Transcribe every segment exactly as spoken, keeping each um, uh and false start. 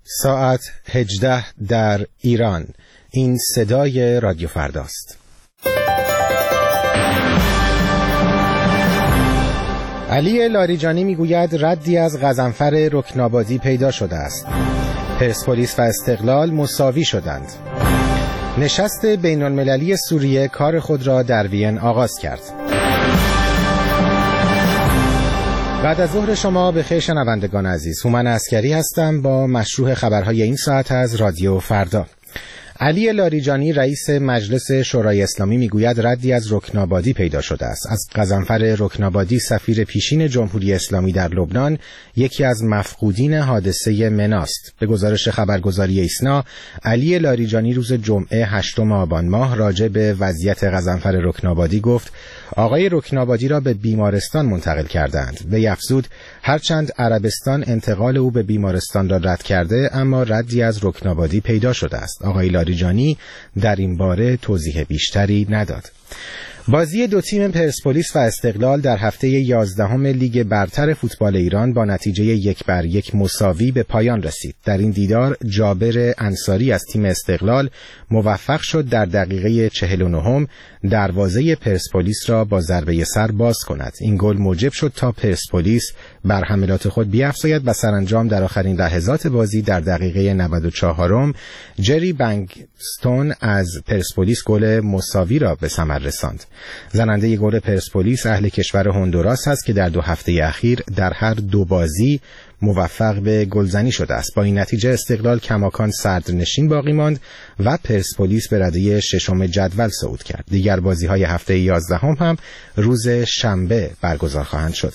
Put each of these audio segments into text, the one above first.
ساعت هجده در ایران. این صدای رادیو فرداست. علی لاریجانی میگوید ردی از غضنفر رکنابادی پیدا شده است. پرسپولیس و استقلال مساوی شدند. نشست بین المللی سوریه کار خود را در وین آغاز کرد. بعد از ظهر شما به خیر شنوندگان عزیز، هومن عسکری هستم با مشروع خبرهای این ساعت از رادیو فردا. علی لاریجانی رئیس مجلس شورای اسلامی میگوید ردی از رکنابادی پیدا شده است. از غضنفر رکنابادی سفیر پیشین جمهوری اسلامی در لبنان یکی از مفقودین حادثه مناست. به گزارش خبرگزاری ایسنا، علی لاریجانی روز جمعه هشتم آبان ماه راجع به وضعیت غضنفر رکنابادی گفت آقای رکنابادی را به بیمارستان منتقل کردند. وی افزود هرچند عربستان انتقال او به بیمارستان را رد کرده، اما ردی از رکنابادی پیدا شده است. آقای لاریجانی در این باره توضیح بیشتری نداد. بازی دو تیم پرسپولیس و استقلال در هفته یازدهم لیگ برتر فوتبال ایران با نتیجه یک بر یک مساوی به پایان رسید. در این دیدار جابر انصاری از تیم استقلال موفق شد در دقیقه چهل و نهم دروازه پرسپولیس را با ضربه سر باز کند. این گل موجب شد تا پرسپولیس بر حملات خود بیفزاید و سرانجام در آخرین لحظات بازی در دقیقه نود و چهارم جری بنگستون از پرسپولیس گل مساوی را به ثمر رساند. زننده گل پرسپولیس اهل کشور هندوراس است که در دو هفته اخیر در هر دو بازی موفق به گلزنی شده است. با این نتیجه استقلال کماکان صدرنشین باقی ماند و پرسپولیس به رده ششم جدول صعود کرد. دیگر بازی‌های هفته یازدهم هم روز شنبه برگزار خواهند شد.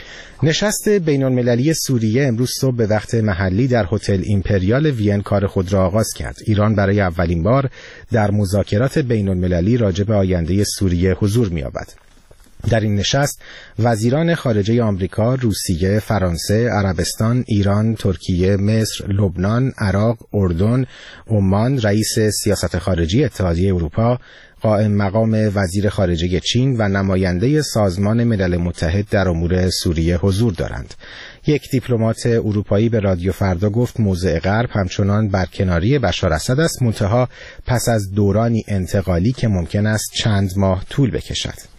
نشست بین المللی سوریه امروز صبح به وقت محلی در هتل ایمپریال وین کار خود را آغاز کرد. ایران برای اولین بار در مذاکرات بین المللی راجع به آینده سوریه حضور می‌یابد. در این نشست وزیران خارجه آمریکا، روسیه، فرانسه، عربستان، ایران، ترکیه، مصر، لبنان، عراق، اردن، عمان، رئیس سیاست خارجی اتحادیه اروپا، قائم مقام وزیر خارجه چین و نماینده سازمان ملل متحد در امور سوریه حضور دارند. یک دیپلمات اروپایی به رادیو فردا گفت موضع غرب همچنان برکناری بشار اسد است، منتها پس از دورانی انتقالی که ممکن است چند ماه طول بکشد.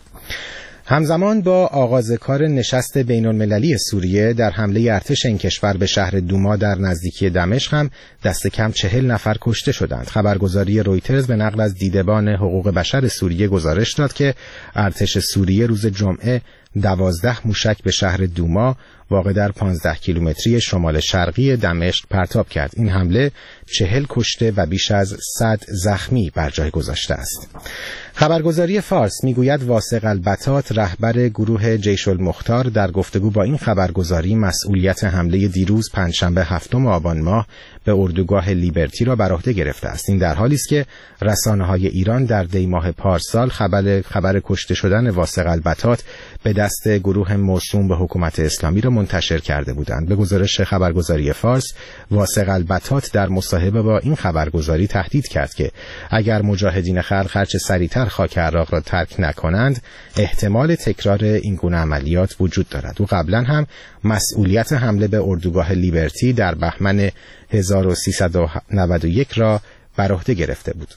همزمان با آغاز کار نشست بین المللی سوریه در حمله ارتش این کشور به شهر دوما در نزدیکی دمشق هم دست کم چهل نفر کشته شدند. خبرگزاری رویترز به نقل از دیدبان حقوق بشر سوریه گزارش داد که ارتش سوریه روز جمعه دوازده موشک به شهر دوما واقع در پانزده کیلومتری شمال شرقی دمشق پرتاب کرد. این حمله چهل کشته و بیش از صد زخمی بر جای گذاشته است. خبرگزاری فارس میگوید واسق البطات رهبر گروه جیش المختار در گفتگو با این خبرگزاری مسئولیت حمله دیروز پنجشنبه هفتم آبان ماه به اردوگاه لیبرتی را بر عهده گرفته است. این در حالی است که رسانه‌های ایران در دی ماه پارسال خبر خبر کشته شدن واسق البطات به دست گروه موسوم به حکومت اسلامی را منتشر کرده بودند. به گزارش خبرگزاری فارس، واسق البطات در مصاحبه با این خبرگزاری تهدید کرد که اگر مجاهدین خلق هرچه سریعتر خاک عراق را ترک نکنند احتمال تکرار این گونه عملیات وجود دارد. او قبلا هم مسئولیت حمله به اردوگاه لیبرتی در بهمن هزار و سیصد و نود و یک را بر عهده گرفته بود.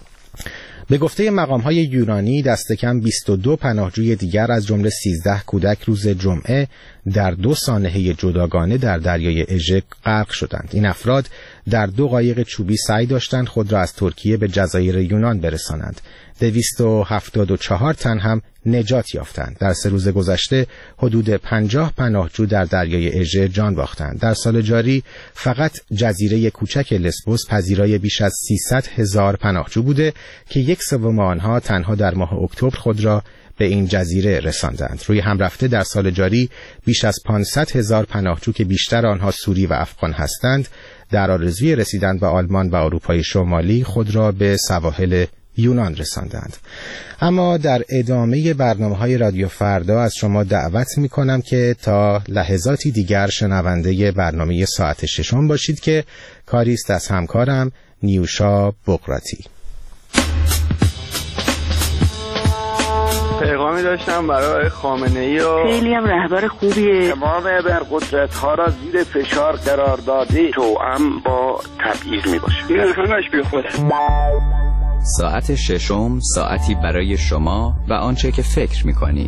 به گفته مقام‌های یونانی دست کم بیست و دو پناهجوی دیگر از جمله سیزده کودک روز جمعه در دو سانحه جداگانه در دریای اژه غرق شدند. این افراد در دو قایق چوبی سعی داشتند خود را از ترکیه به جزایر یونان برسانند. دویست و هفتاد و چهار تن هم نجات یافتند. در سه روز گذشته حدود پنجاه پناهجو در دریای اژه جان باختند. در سال جاری فقط جزیره کوچک لسبوس پذیرای بیش از سیصد هزار پناهجو بوده که یک سوم آنها تنها در ماه اکتبر خود را به این جزیره رساندند. روی هم رفته در سال جاری بیش از پانصد هزار پناهجو که بیشتر آنها سوری و افغان هستند در آرزوی رسیدن به آلمان و اروپای شمالی خود را به سواحل یونان رساندند. اما در ادامه برنامه‌های رادیو فردا از شما دعوت می‌کنم که تا لحظاتی دیگر شنونده برنامه ساعت ششم باشید که کاری است از همکارم نیوشا بقراتی. پیغام احترامی داشتم برای خامنه‌ای و خیلی هم رهبر خوبیه. تمام ابرقدرت‌ها را زیر فشار قرار داده توأم با تبعیض میباشه. این همش بیخوده. ساعت ششم، ساعتی برای شما و آنچه که فکر میکنید.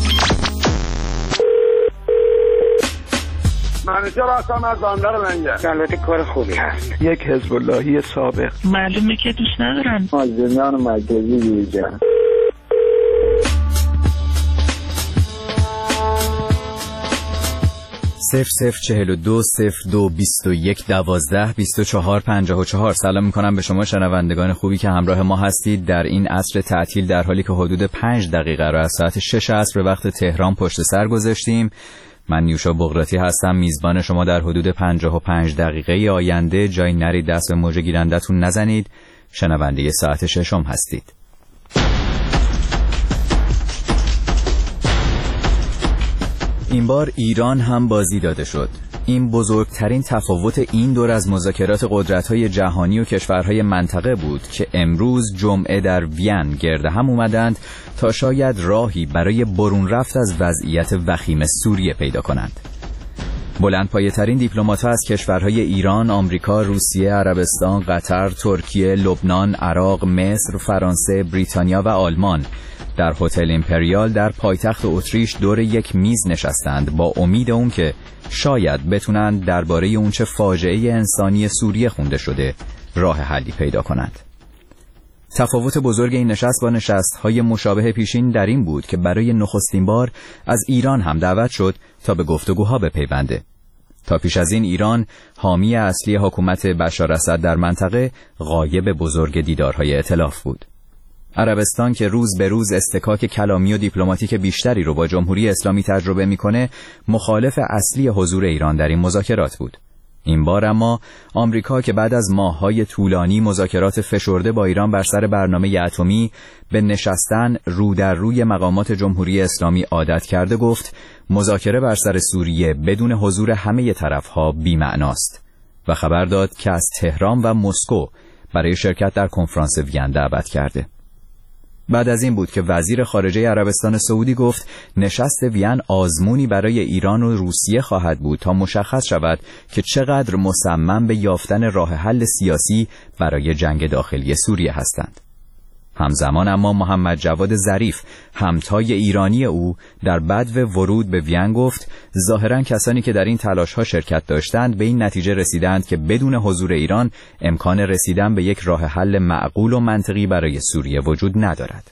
منیجر هستم از بندر لنگر. البته کار خوبی هست. یک حزب اللهی سابق. معلومه که دوست ندارم. مازنیان مرکزی بیرجن. صفر صفر چهل و دو صفر دو بیست و یک دوازده بیست و چهار پنجاه و چهار. سلام میکنم به شما شنوندگان خوبی که همراه ما هستید در این عصر تعطیل، در حالی که حدود پنج دقیقه را از ساعت شش عصر به وقت تهران پشت سر گذاشتیم. من نیوشا بغراتی هستم، میزبان شما در حدود پنجاه و پنج دقیقه آینده. جای نرید، دست به موج گیرندتون نزنید. شنونده ساعت ششم هستید. این بار ایران هم بازی داده شد. این بزرگترین تفاوت این دور از مذاکرات قدرت‌های جهانی و کشورهای منطقه بود که امروز جمعه در وین گرد هم اومدند تا شاید راهی برای برون رفت از وضعیت وخیم سوریه پیدا کنند. بلندپایه‌ترین دیپلمات‌ها از کشورهای ایران، آمریکا، روسیه، عربستان، قطر، ترکیه، لبنان، عراق، مصر، فرانسه، بریتانیا و آلمان در هتل ایمپریال در پایتخت اتریش دور یک میز نشستند با امید اون که شاید بتونند درباره اون چه فاجعه انسانی سوریه خونده شده راه حلی پیدا کنند. تفاوت بزرگ این نشست با نشست‌های مشابه پیشین در این بود که برای نخستین بار از ایران هم دعوت شد تا به گفتگوها بپیونده. تا پیش از این ایران حامی اصلی حکومت بشار اسد در منطقه، غایب بزرگ دیدارهای ائتلاف بود. عربستان که روز به روز استکاک کلامی و دیپلماتیک بیشتری رو با جمهوری اسلامی تجربه میکنه، مخالف اصلی حضور ایران در این مذاکرات بود. این بار اما آمریکا که بعد از ماه‌های طولانی مذاکرات فشرده با ایران بر سر برنامه اتمی به نشستن رو در روی مقامات جمهوری اسلامی عادت کرده، گفت مذاکره بر سر سوریه بدون حضور همه طرف‌ها بی‌معناست و خبر داد که از تهران و مسکو برای شرکت در کنفرانس وین دعوت کرده. بعد از این بود که وزیر خارجه عربستان سعودی گفت نشست وین آزمونی برای ایران و روسیه خواهد بود تا مشخص شود که چقدر مصمم به یافتن راه حل سیاسی برای جنگ داخلی سوریه هستند. همزمان اما محمد جواد ظریف، همتای ایرانی او، در بدو ورود به وین گفت ظاهراً کسانی که در این تلاش‌ها شرکت داشتند به این نتیجه رسیدند که بدون حضور ایران امکان رسیدن به یک راه حل معقول و منطقی برای سوریه وجود ندارد.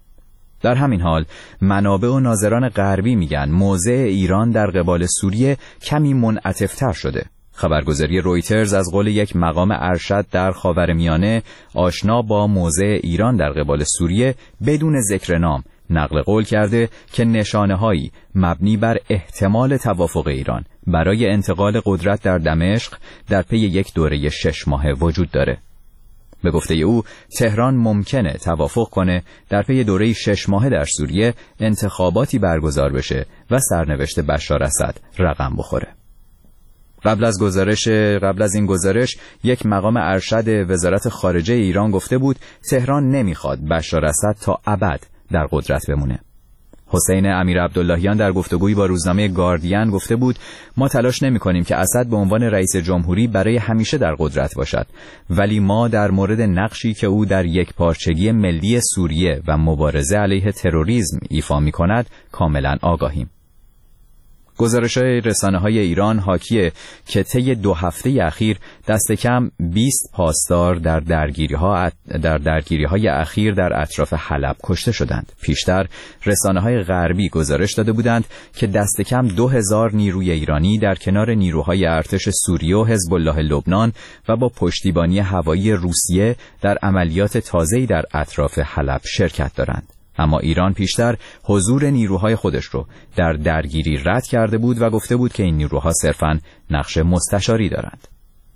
در همین حال منابع و ناظران غربی میگن موضع ایران در قبال سوریه کمی منعطف‌تر شده. خبرگزاری رویترز از قول یک مقام ارشد در خاورمیانه آشنا با موضع ایران در قبال سوریه بدون ذکر نام نقل قول کرده که نشانه‌هایی مبنی بر احتمال توافق ایران برای انتقال قدرت در دمشق در پی یک دوره شش ماهه وجود داره. به گفته او تهران ممکنه توافق کنه در پی دوره شش ماهه در سوریه انتخاباتی برگزار بشه و سرنوشت بشار اسد رقم بخوره. قبل از گزارش قبل از این گزارش یک مقام ارشد وزارت خارجه ایران گفته بود تهران نمیخواد بشار اسد تا ابد در قدرت بمونه. حسین امیر عبداللهیان در گفتگویی با روزنامه گاردین گفته بود ما تلاش نمی کنیم که اسد به عنوان رئیس جمهوری برای همیشه در قدرت باشد، ولی ما در مورد نقشی که او در یک پارچگی ملی سوریه و مبارزه علیه تروریسم ایفا می کند کاملا آگاهیم. گزارش‌های رسانه‌های ایران حاکیه که طی دو هفته اخیر دست کم بیست پاسدار در درگیری‌ها در درگیری‌های اخیر در اطراف حلب کشته شدند. پیشتر رسانه‌های غربی گزارش داده بودند که دست کم دو هزار نیروی ایرانی در کنار نیروهای ارتش سوریه و حزب الله لبنان و با پشتیبانی هوایی روسیه در عملیات تازه‌ای در اطراف حلب شرکت دارند. اما ایران پیشتر حضور نیروهای خودش رو در درگیری رد کرده بود و گفته بود که این نیروها صرفاً نقش مستشاری دارند.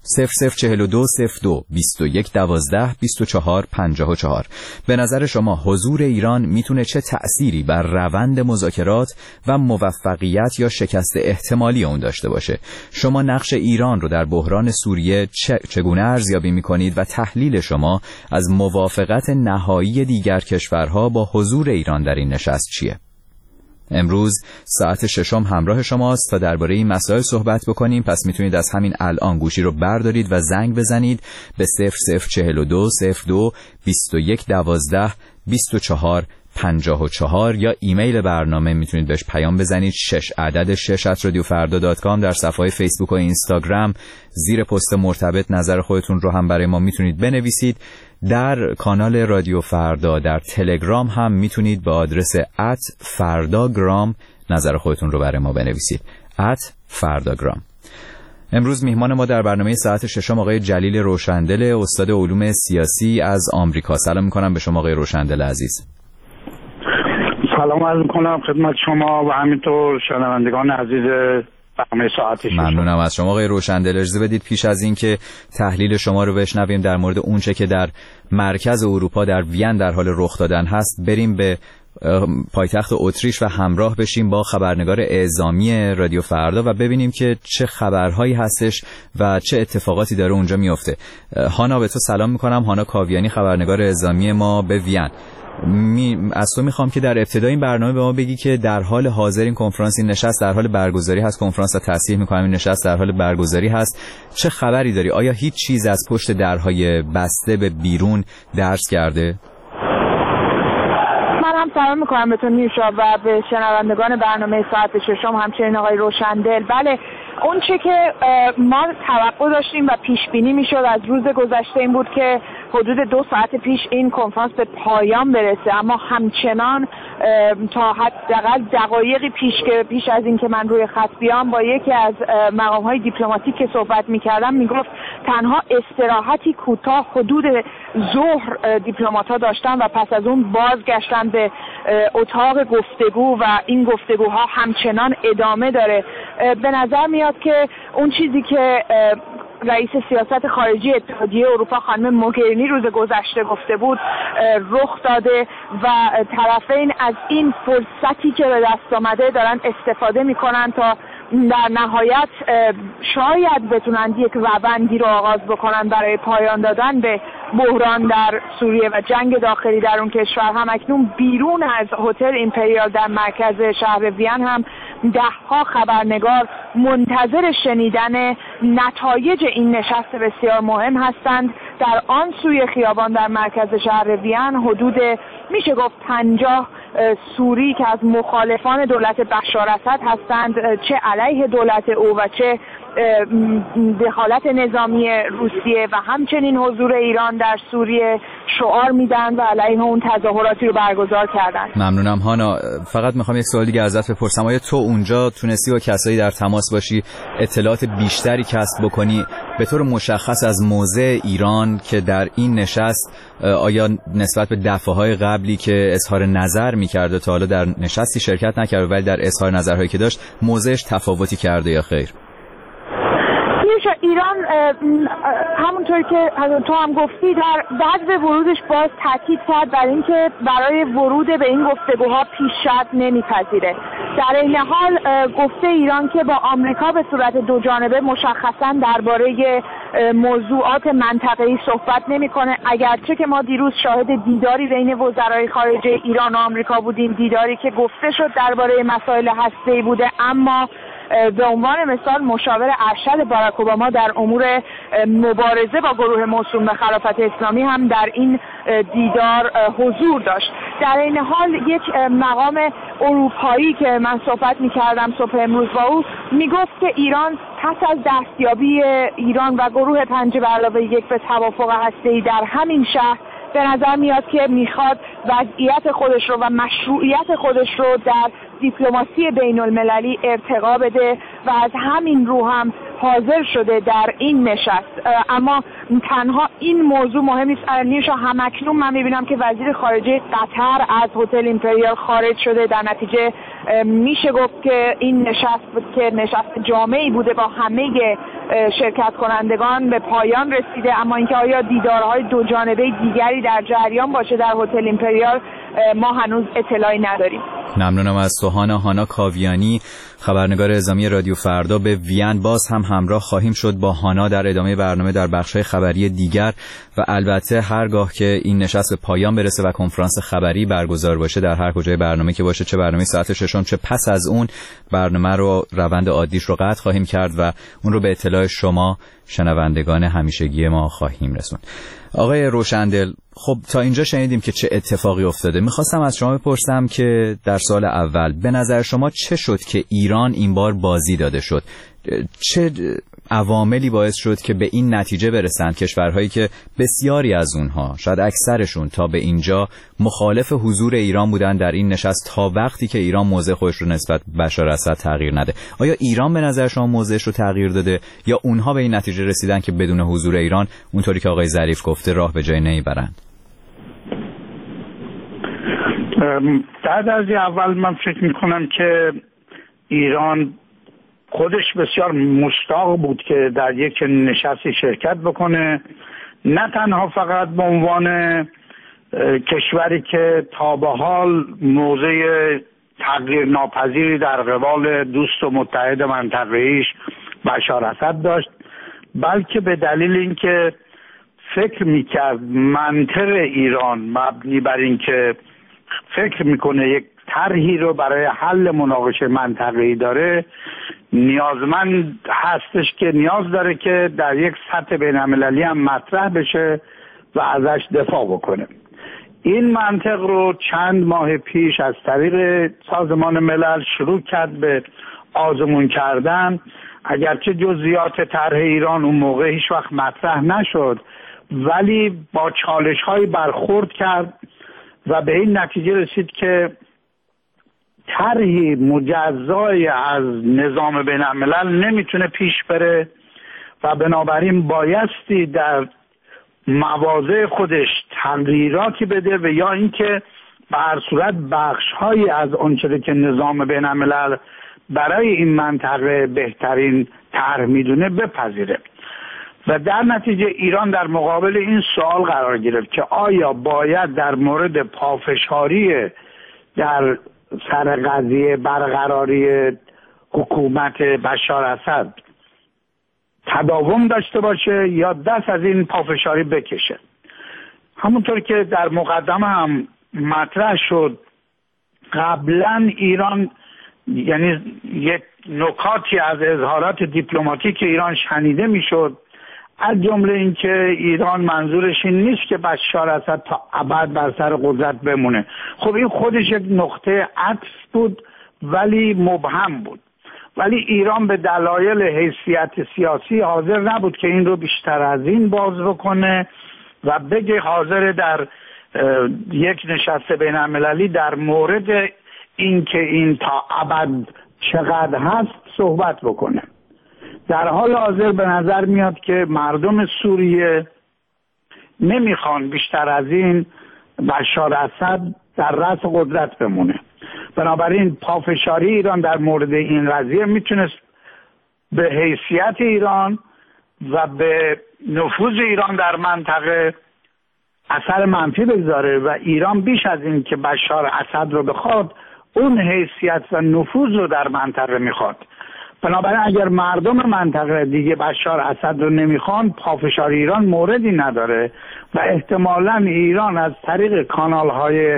صفر صفر چهل و دو صفر دو بیست و یک دوازده بیست و چهار پنجاه و چهار. به نظر شما حضور ایران میتونه چه تأثیری بر روند مذاکرات و موفقیت یا شکست احتمالی اون داشته باشه؟ شما نقش ایران رو در بحران سوریه چگونه ارزیابی میکنید و تحلیل شما از موافقت نهایی دیگر کشورها با حضور ایران در این نشست چیه؟ امروز ساعت ششم همراه شماست تا درباره این مسائل صحبت بکنیم. پس میتونید از همین الان گوشی رو بردارید و زنگ بزنید به صفر صفر چهل و دو صفر دو بیست و یک دوازده بیست و چهار پنجاه و چهار یا ایمیل برنامه میتونید بهش پیام بزنید شش عدد شش ات رادیو فردا دات کام. در صفحه فیسبوک و اینستاگرام زیر پست مرتبط نظر خودتون رو هم برای ما میتونید بنویسید. در کانال رادیو فردا در تلگرام هم میتونید به آدرس ات فرداگرام نظر خودتون رو برای ما بنویسید ات فرداگرام. امروز میهمان ما در برنامه ساعت ششم آقای جلیل روشندل، استاد علوم سیاسی از آمریکا. سلام میکنم به شما آقای روشندل عزیز. سلام عرض میکنم خدمت شما و همینطور شنوندگان عزیز برنامه ساعت ششم. ممنونم از شما آقای روشندل. اجازه بدید پیش از این که تحلیل شما رو بشنویم در مورد اونچه که در مرکز اروپا در وین در حال رخ دادن هست، بریم به پایتخت اتریش و همراه بشیم با خبرنگار اعزامی رادیو فردا و ببینیم که چه خبرهایی هستش و چه اتفاقاتی داره اونجا میفته. هانا، به تو سلام میکنم. هانا کاویانی، خبرنگار اعزامی ما به وین. می از تو میخوام که در ابتدای این برنامه به ما بگی که در حال حاضر این کنفرانس، این نشست در حال برگزاری هست. کنفرانس را تصحیح میکنم، این نشست در حال برگزاری هست. چه خبری داری؟ آیا هیچ چیز از پشت درهای بسته به بیرون درز کرده؟ من هم سلام میکنم به تو نیوشا و به شنوندگان برنامه ساعت ششم، همچنین آقای روشندل. بله، اون چه که ما توقع داشتیم و پیش بینی میشد از روز گذشته این بود که حدود دو ساعت پیش این کنفرانس به پایان برسه، اما همچنان تا حداقل دقایقی پیش که پیش از این که من روی خط بیام با یکی از مقام‌های دیپلماتیک که صحبت می‌کردم میگفت تنها استراحتی کوتاه حدود ظهر دیپلمات‌ها داشتن و پس از اون بازگشتن به اتاق گفتگو و این گفتگوها همچنان ادامه داره. به نظر میاد که اون چیزی که رئیس سیاست خارجی اتحادیه اروپا خانم موگرینی روز گذشته گفته بود رخ داده و طرفین از این فرصتی که به دست آمده دارن استفاده میکنن تا در نهایت شاید بتونن یک روندی رو آغاز بکنن برای پایان دادن به بحران در سوریه و جنگ داخلی در اون کشور. هم اکنون بیرون از هتل ایمپریال در مرکز شهر وین هم دهها خبرنگار منتظر شنیدن نتایج این نشست بسیار مهم هستند. در آن سوی خیابان در مرکز شهر وین حدود میشه گفت پنجاه سوری که از مخالفان دولت بشار اسد هستند، چه علیه دولت او و چه دخالت نظامی روسیه و همچنین حضور ایران در سوریه شعار میدن و علیه اون تظاهراتی رو برگزار کردن. ممنونم هانا. فقط میخوام یک سوال دیگه ازت بپرسم. آیا تو اونجا تونستی با کسایی در تماس باشی، اطلاعات بیشتری کسب بکنی به طور مشخص از موضع ایران که در این نشست آیا نسبت به دفعه‌های قبلی که اظهار نظر می‌کرده تا حالا در نشستی شرکت نکرده ولی در اظهار نظرهایی که داشت موضعش تفاوتی کرده یا خیر؟ ایران همونطور که تو هم گفتی در بعد به ورودش باز تاکید کرد بر اینکه برای ورود به این گفتگوها پیشرفت نمیپذیره. در این حال گفته ایران که با آمریکا به صورت دو جانبه مشخصا درباره موضوعات منطقه‌ای صحبت نمیکنه، اگرچه که ما دیروز شاهد دیداری بین وزرای خارجه ایران و آمریکا بودیم، دیداری که گفته شد درباره مسائل هسته‌ای بوده، اما به عنوان مثال مشاور ارشد باراک اوباما در امور مبارزه با گروه موسوم به خلافت اسلامی هم در این دیدار حضور داشت. در این حال یک مقام اروپایی که من صحبت می‌کردم صبح امروز با او میگفت که ایران پس از دستیابی ایران و گروه پنج به علاوه یک به توافق هسته‌ای در همین شهر به نظر میاد که میخواد وضعیت خودش رو و مشروعیت خودش رو در دیپلماسی بین المللی ارتقا بده و از همین رو هم حاضر شده در این نشست. اما تنها این موضوع مهم نیست. نیوشا، همکنون من میبینم که وزیر خارجه قطر از هتل ایمپریال خارج شده. در نتیجه میشه گفت که این نشست که نشست جامعی بوده با همه شرکت کنندگان به پایان رسیده، اما اینکه آیا دیدارهای دو جانبه دیگری در جریان باشه در هتل ایمپریال ما هنوز اطلاعی نداریم. ممنونم از سوهانا. هانا کاویانی، خبرنگار اعزامی رادیو فردا، به وین باز هم همراه خواهیم شد با هانا در ادامه برنامه در بخش‌های خبری دیگر و البته هرگاه که این نشست به پایان برسه و کنفرانس خبری برگزار باشه در هر کجای برنامه که باشه، چه برنامه ساعت ششم چه پس از اون، برنامه رو روند عادیش رو قطع خواهیم کرد و اون رو به اطلاع شما شنوندگان همیشگی ما خواهیم رسوند. آقای روشندل، خب تا اینجا شنیدیم که چه اتفاقی افتاده. میخواستم از شما بپرسم که در سال اول به نظر شما چه شد که ایران این بار بازی داده شد؟ چه عواملی باعث شد که به این نتیجه برسند کشورهایی که بسیاری از اونها، شاید اکثرشون، تا به اینجا مخالف حضور ایران بودن در این نشست تا وقتی که ایران موضع خودش رو نسبت به بشار اسد تغییر نده؟ آیا ایران به نظر شما موضعش رو تغییر داده یا اونها به این نتیجه رسیدن که بدون حضور ایران، اونطوری که آقای ظریف گفته، راه به جای نمیبرند؟ در درجه اول من فکر میکنم که ایران خودش بسیار مشتاق بود که در یک نشستی شرکت بکنه، نه تنها فقط به عنوان کشوری که تا به حال موضع تغییر ناپذیری در قبال دوست و متحد منطقه‌ایش بشار اسد داشت، بلکه به دلیل اینکه فکر میکرد منطق ایران مبنی بر اینکه فکر میکنه یک طرحی رو برای حل مناقشه منطقه‌ای داره، نیازمند هستش که نیاز داره که در یک سطح بین‌المللی هم مطرح بشه و ازش دفاع بکنه. این منطق رو چند ماه پیش از طریق سازمان ملل شروع کرد به آزمون کردن، اگرچه جزئیات طرح ایران اون موقع هیچ وقت مطرح نشد، ولی با چالش‌های برخورد کرد و به این نتیجه رسید که طرحی مجزای از نظام بین الملل نمیتونه پیش بره و بنابراین بایستی در مواضع خودش تغییراتی بده و یا اینکه به هر صورت بخش‌هایی از آنچه که نظام بین الملل برای این منطقه بهترین طرح میدونه بپذیره. و در نتیجه ایران در مقابل این سوال قرار گرفت که آیا باید در مورد پافشاری در سر قضیه برقراری حکومت بشار اسد تداوم داشته باشه یا دست از این پافشاری بکشه. همونطور که در مقدمه هم مطرح شد، قبلا ایران، یعنی یک نکاتی از اظهارات دیپلماتیک ایران شنیده میشد، از جمله اینکه ایران منظورش این نیست که بشار اسد تا ابد بر سر قدرت بمونه. خب این خودش یک نقطه عطف بود ولی مبهم بود، ولی ایران به دلایل حیثیت سیاسی حاضر نبود که این رو بیشتر از این باز بکنه و بگه حاضر در یک نشست بین المللی در مورد اینکه این تا ابد چقدر هست صحبت بکنه. در حال حاضر به نظر میاد که مردم سوریه نمیخوان بیشتر از این بشار اسد در رأس قدرت بمونه. بنابراین پافشاری ایران در مورد این قضیه میتونست به حیثیت ایران و به نفوذ ایران در منطقه اثر منفی بگذاره و ایران بیش از این که بشار اسد رو بخواد، اون حیثیت و نفوذ رو در منطقه میخواد. بنابراین اگر مردم منطقه دیگه بشار اسد رو نمیخوان، پافشاری ایران موردی نداره و احتمالاً ایران از طریق کانال‌های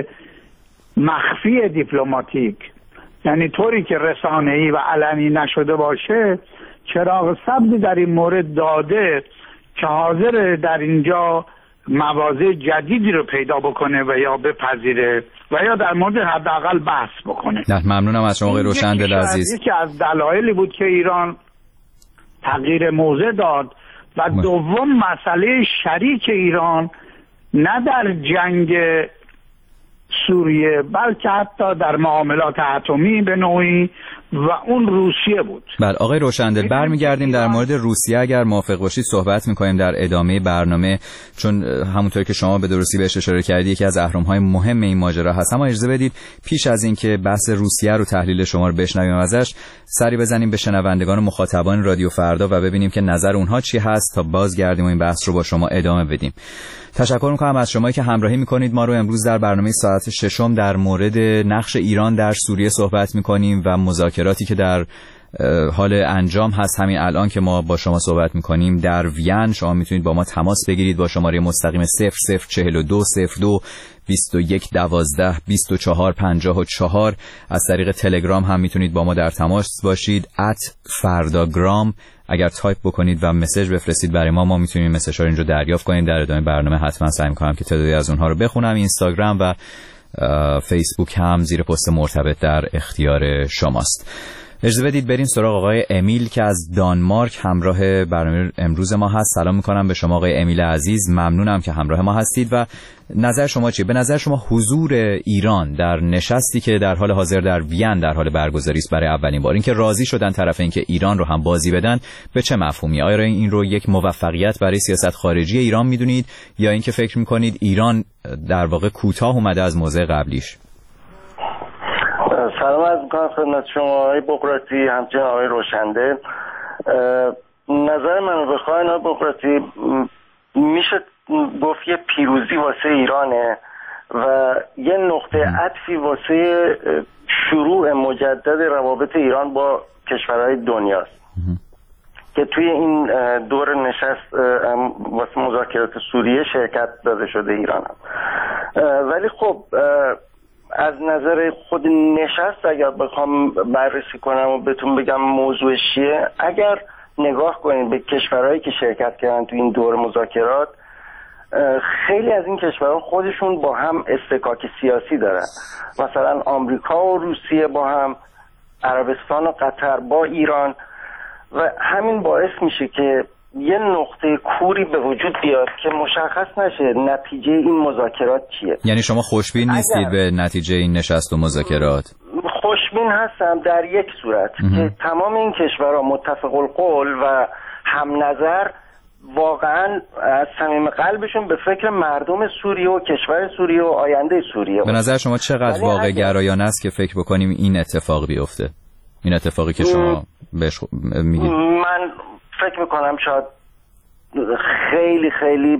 مخفی دیپلماتیک، یعنی طوری که رسانه‌ای و علنی نشده باشه، چراغ سبزی در این مورد داده که حاضر در اینجا مواضع جدیدی رو پیدا بکنه و یا بپذیره و یا در مورد حداقل بحث بکنه. نه، ممنونم از شما آقای روشندل عزیز. یکی از دلایلی بود که ایران تغییر موضع داد و دوم مسئله شریک ایران نه در جنگ سوریه بلکه حتی در معاملات اتمی به نوعی و اون روسیه بود. بله آقای روشندل، برمیگردیم در مورد روسیه اگر موافق باشید صحبت میکنیم در ادامه برنامه، چون همونطور که شما به درستی بهش اشاره کردید یکی از اهرم‌های مهم این ماجرا هست. اما اجازه بدید پیش از این که بحث روسیه رو تحلیل شما رو بشنویم ازش، سری بزنیم به شنوندگان و مخاطبان رادیو فردا و ببینیم که نظر اونها چی هست تا بازگردیم و این بحث رو با شما ادامه بدیم. تشکر میکنم از شمایی که همراهی میکنید. ما رو امروز در برنامه ساعت ششم در مورد نقش ایران در سوریه صحبت میکنیم و مذاکراتی که در حال انجام هست همین الان که ما با شما صحبت میکنیم در وین. شما میتونید با ما تماس بگیرید با شماره مستقیم صفر صفر چهل و دو صفر دو بیست و یک دوازده بیست و چهار پنجاه و چهار. از طریق تلگرام هم میتونید با ما در تماس باشید ات فرداگرام. اگر تایپ بکنید و مسیج بفرستید برای ما، ما میتونیم مسیج‌ها رو اینجا دریافت کنیم. در ادامه برنامه حتما سعی می‌کنم که تعدادی از اونها رو بخونم. اینستاگرام و فیسبوک هم زیر پست مرتبط در اختیار شماست. اجازه بدید بریم سراغ آقای امیل که از دانمارک همراه برنامه امروز ما هست. سلام میکنم به شما آقای امیل عزیز، ممنونم که همراه ما هستید و نظر شما چیه؟ به نظر شما حضور ایران در نشستی که در حال حاضر در وین در حال برگزاری است برای اولین بار، اینکه راضی شدن طرفین که ایران رو هم بازی بدن، به چه مفهومی؟ آیا این رو یک موفقیت برای سیاست خارجی ایران میدونید یا اینکه فکر میکنید ایران در واقع کوتاه اومده از موضع قبلیش؟ سلام عرض می‌کنم خدمت شما آقای بقراطی، همچنین آقای روشندل. نظر من رو بخواین آقای بقراطی، میشه گفت یه پیروزی واسه ایرانه و یه نقطه عطفی واسه شروع مجدد روابط ایران با کشورهای دنیاست که توی این دور نشست واسه مذاکرات سوریه شرکت داده شده ایران هم. ولی خب از نظر خود نشست اگر بخوام بررسی کنم و بهتون بگم موضوعش چیه، اگر نگاه کنید به کشورهایی که شرکت کردن تو این دور مذاکرات، خیلی از این کشورها خودشون با هم استکاک سیاسی دارن. مثلا آمریکا و روسیه با هم، عربستان و قطر با ایران، و همین باعث میشه که یه نقطه کوری به وجود بیاد که مشخص نشه نتیجه این مذاکرات چیه. یعنی شما خوشبین نیستید به نتیجه این نشست و مذاکرات؟ خوشبین هستم در یک صورت که تمام این کشورها متفق القول و هم نظر واقعا از صمیم قلبشون به فکر مردم سوریه و کشور سوریه و آینده سوریه. به نظر شما چقدر واقع گرایانه است که فکر بکنیم این اتفاق بیفته؟ این اتفاقی که شما بهش میگید. من فکر میکنم شاید خیلی خیلی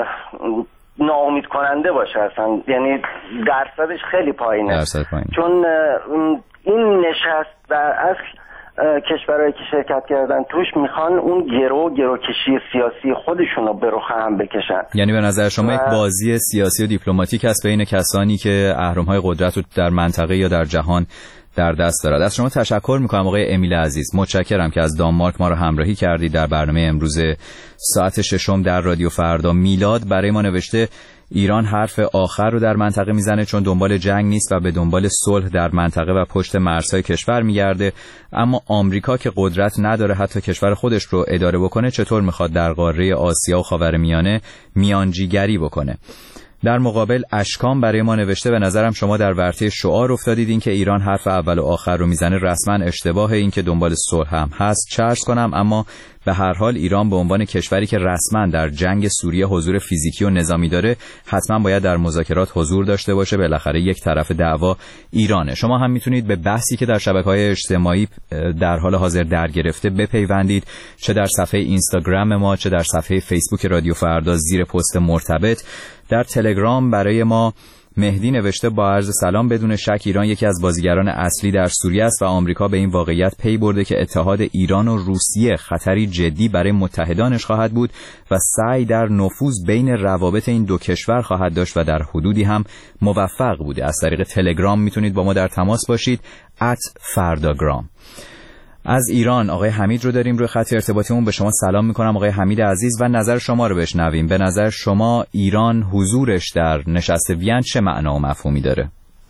ناامید کننده باشه اصلا، یعنی درصدش خیلی پایینه. درصد پایینه. چون این نشست در اصل کشورهایی که شرکت کردن توش میخوان اون گرو گروکشی سیاسی خودشون رو به رخ هم بکشن. یعنی به نظر شما و... یک بازی سیاسی و دیپلماتیک است بین کسانی که اهرم‌های قدرت رو در منطقه یا در جهان در دست دارد. از شما تشکر میکنم آقای امیل عزیز، متشکرم که از دانمارک ما رو همراهی کردید در برنامه امروز ساعت ششم در رادیو فردا. میلاد برای ما نوشته ایران حرف آخر رو در منطقه میزنه چون دنبال جنگ نیست و به دنبال صلح در منطقه و پشت مرزهای کشور میگرده، اما آمریکا که قدرت نداره حتی کشور خودش رو اداره بکنه، چطور میخواد در قاره آسیا و خاورمیانه میانجیگری بکنه؟ در مقابل اشکام برای ما نوشته به نظرم شما در ورطه شعار افتادید، این که ایران حرف اول و آخر رو میزنه رسما اشتباهه، این که دنبال صلح هم هست چه عرض کنم، اما به هر حال ایران به عنوان کشوری که رسما در جنگ سوریه حضور فیزیکی و نظامی داره حتما باید در مذاکرات حضور داشته باشه، بالاخره یک طرف دعوا ایرانه. شما هم میتونید به بحثی که در شبکه‌های اجتماعی در حال حاضر در گرفته بپیوندید، چه در صفحه اینستاگرام ما چه در صفحه فیسبوک رادیو فردا زیر پست مرتبط. در تلگرام برای ما مهدی نوشته با عرض سلام، بدون شک ایران یکی از بازیگران اصلی در سوریه است و آمریکا به این واقعیت پی برده که اتحاد ایران و روسیه خطری جدی برای متحدانش خواهد بود و سعی در نفوذ بین روابط این دو کشور خواهد داشت و در حدودی هم موفق بوده. از طریق تلگرام میتونید با ما در تماس باشید ات فرداگرام. از ایران آقای حمید رو داریم روی خط ارتباطیمون. به شما سلام میکنم آقای حمید عزیز و نظر شما رو بشنویم. به نظر شما ایران حضورش در نشست وین چه معنا و مفهومی داره؟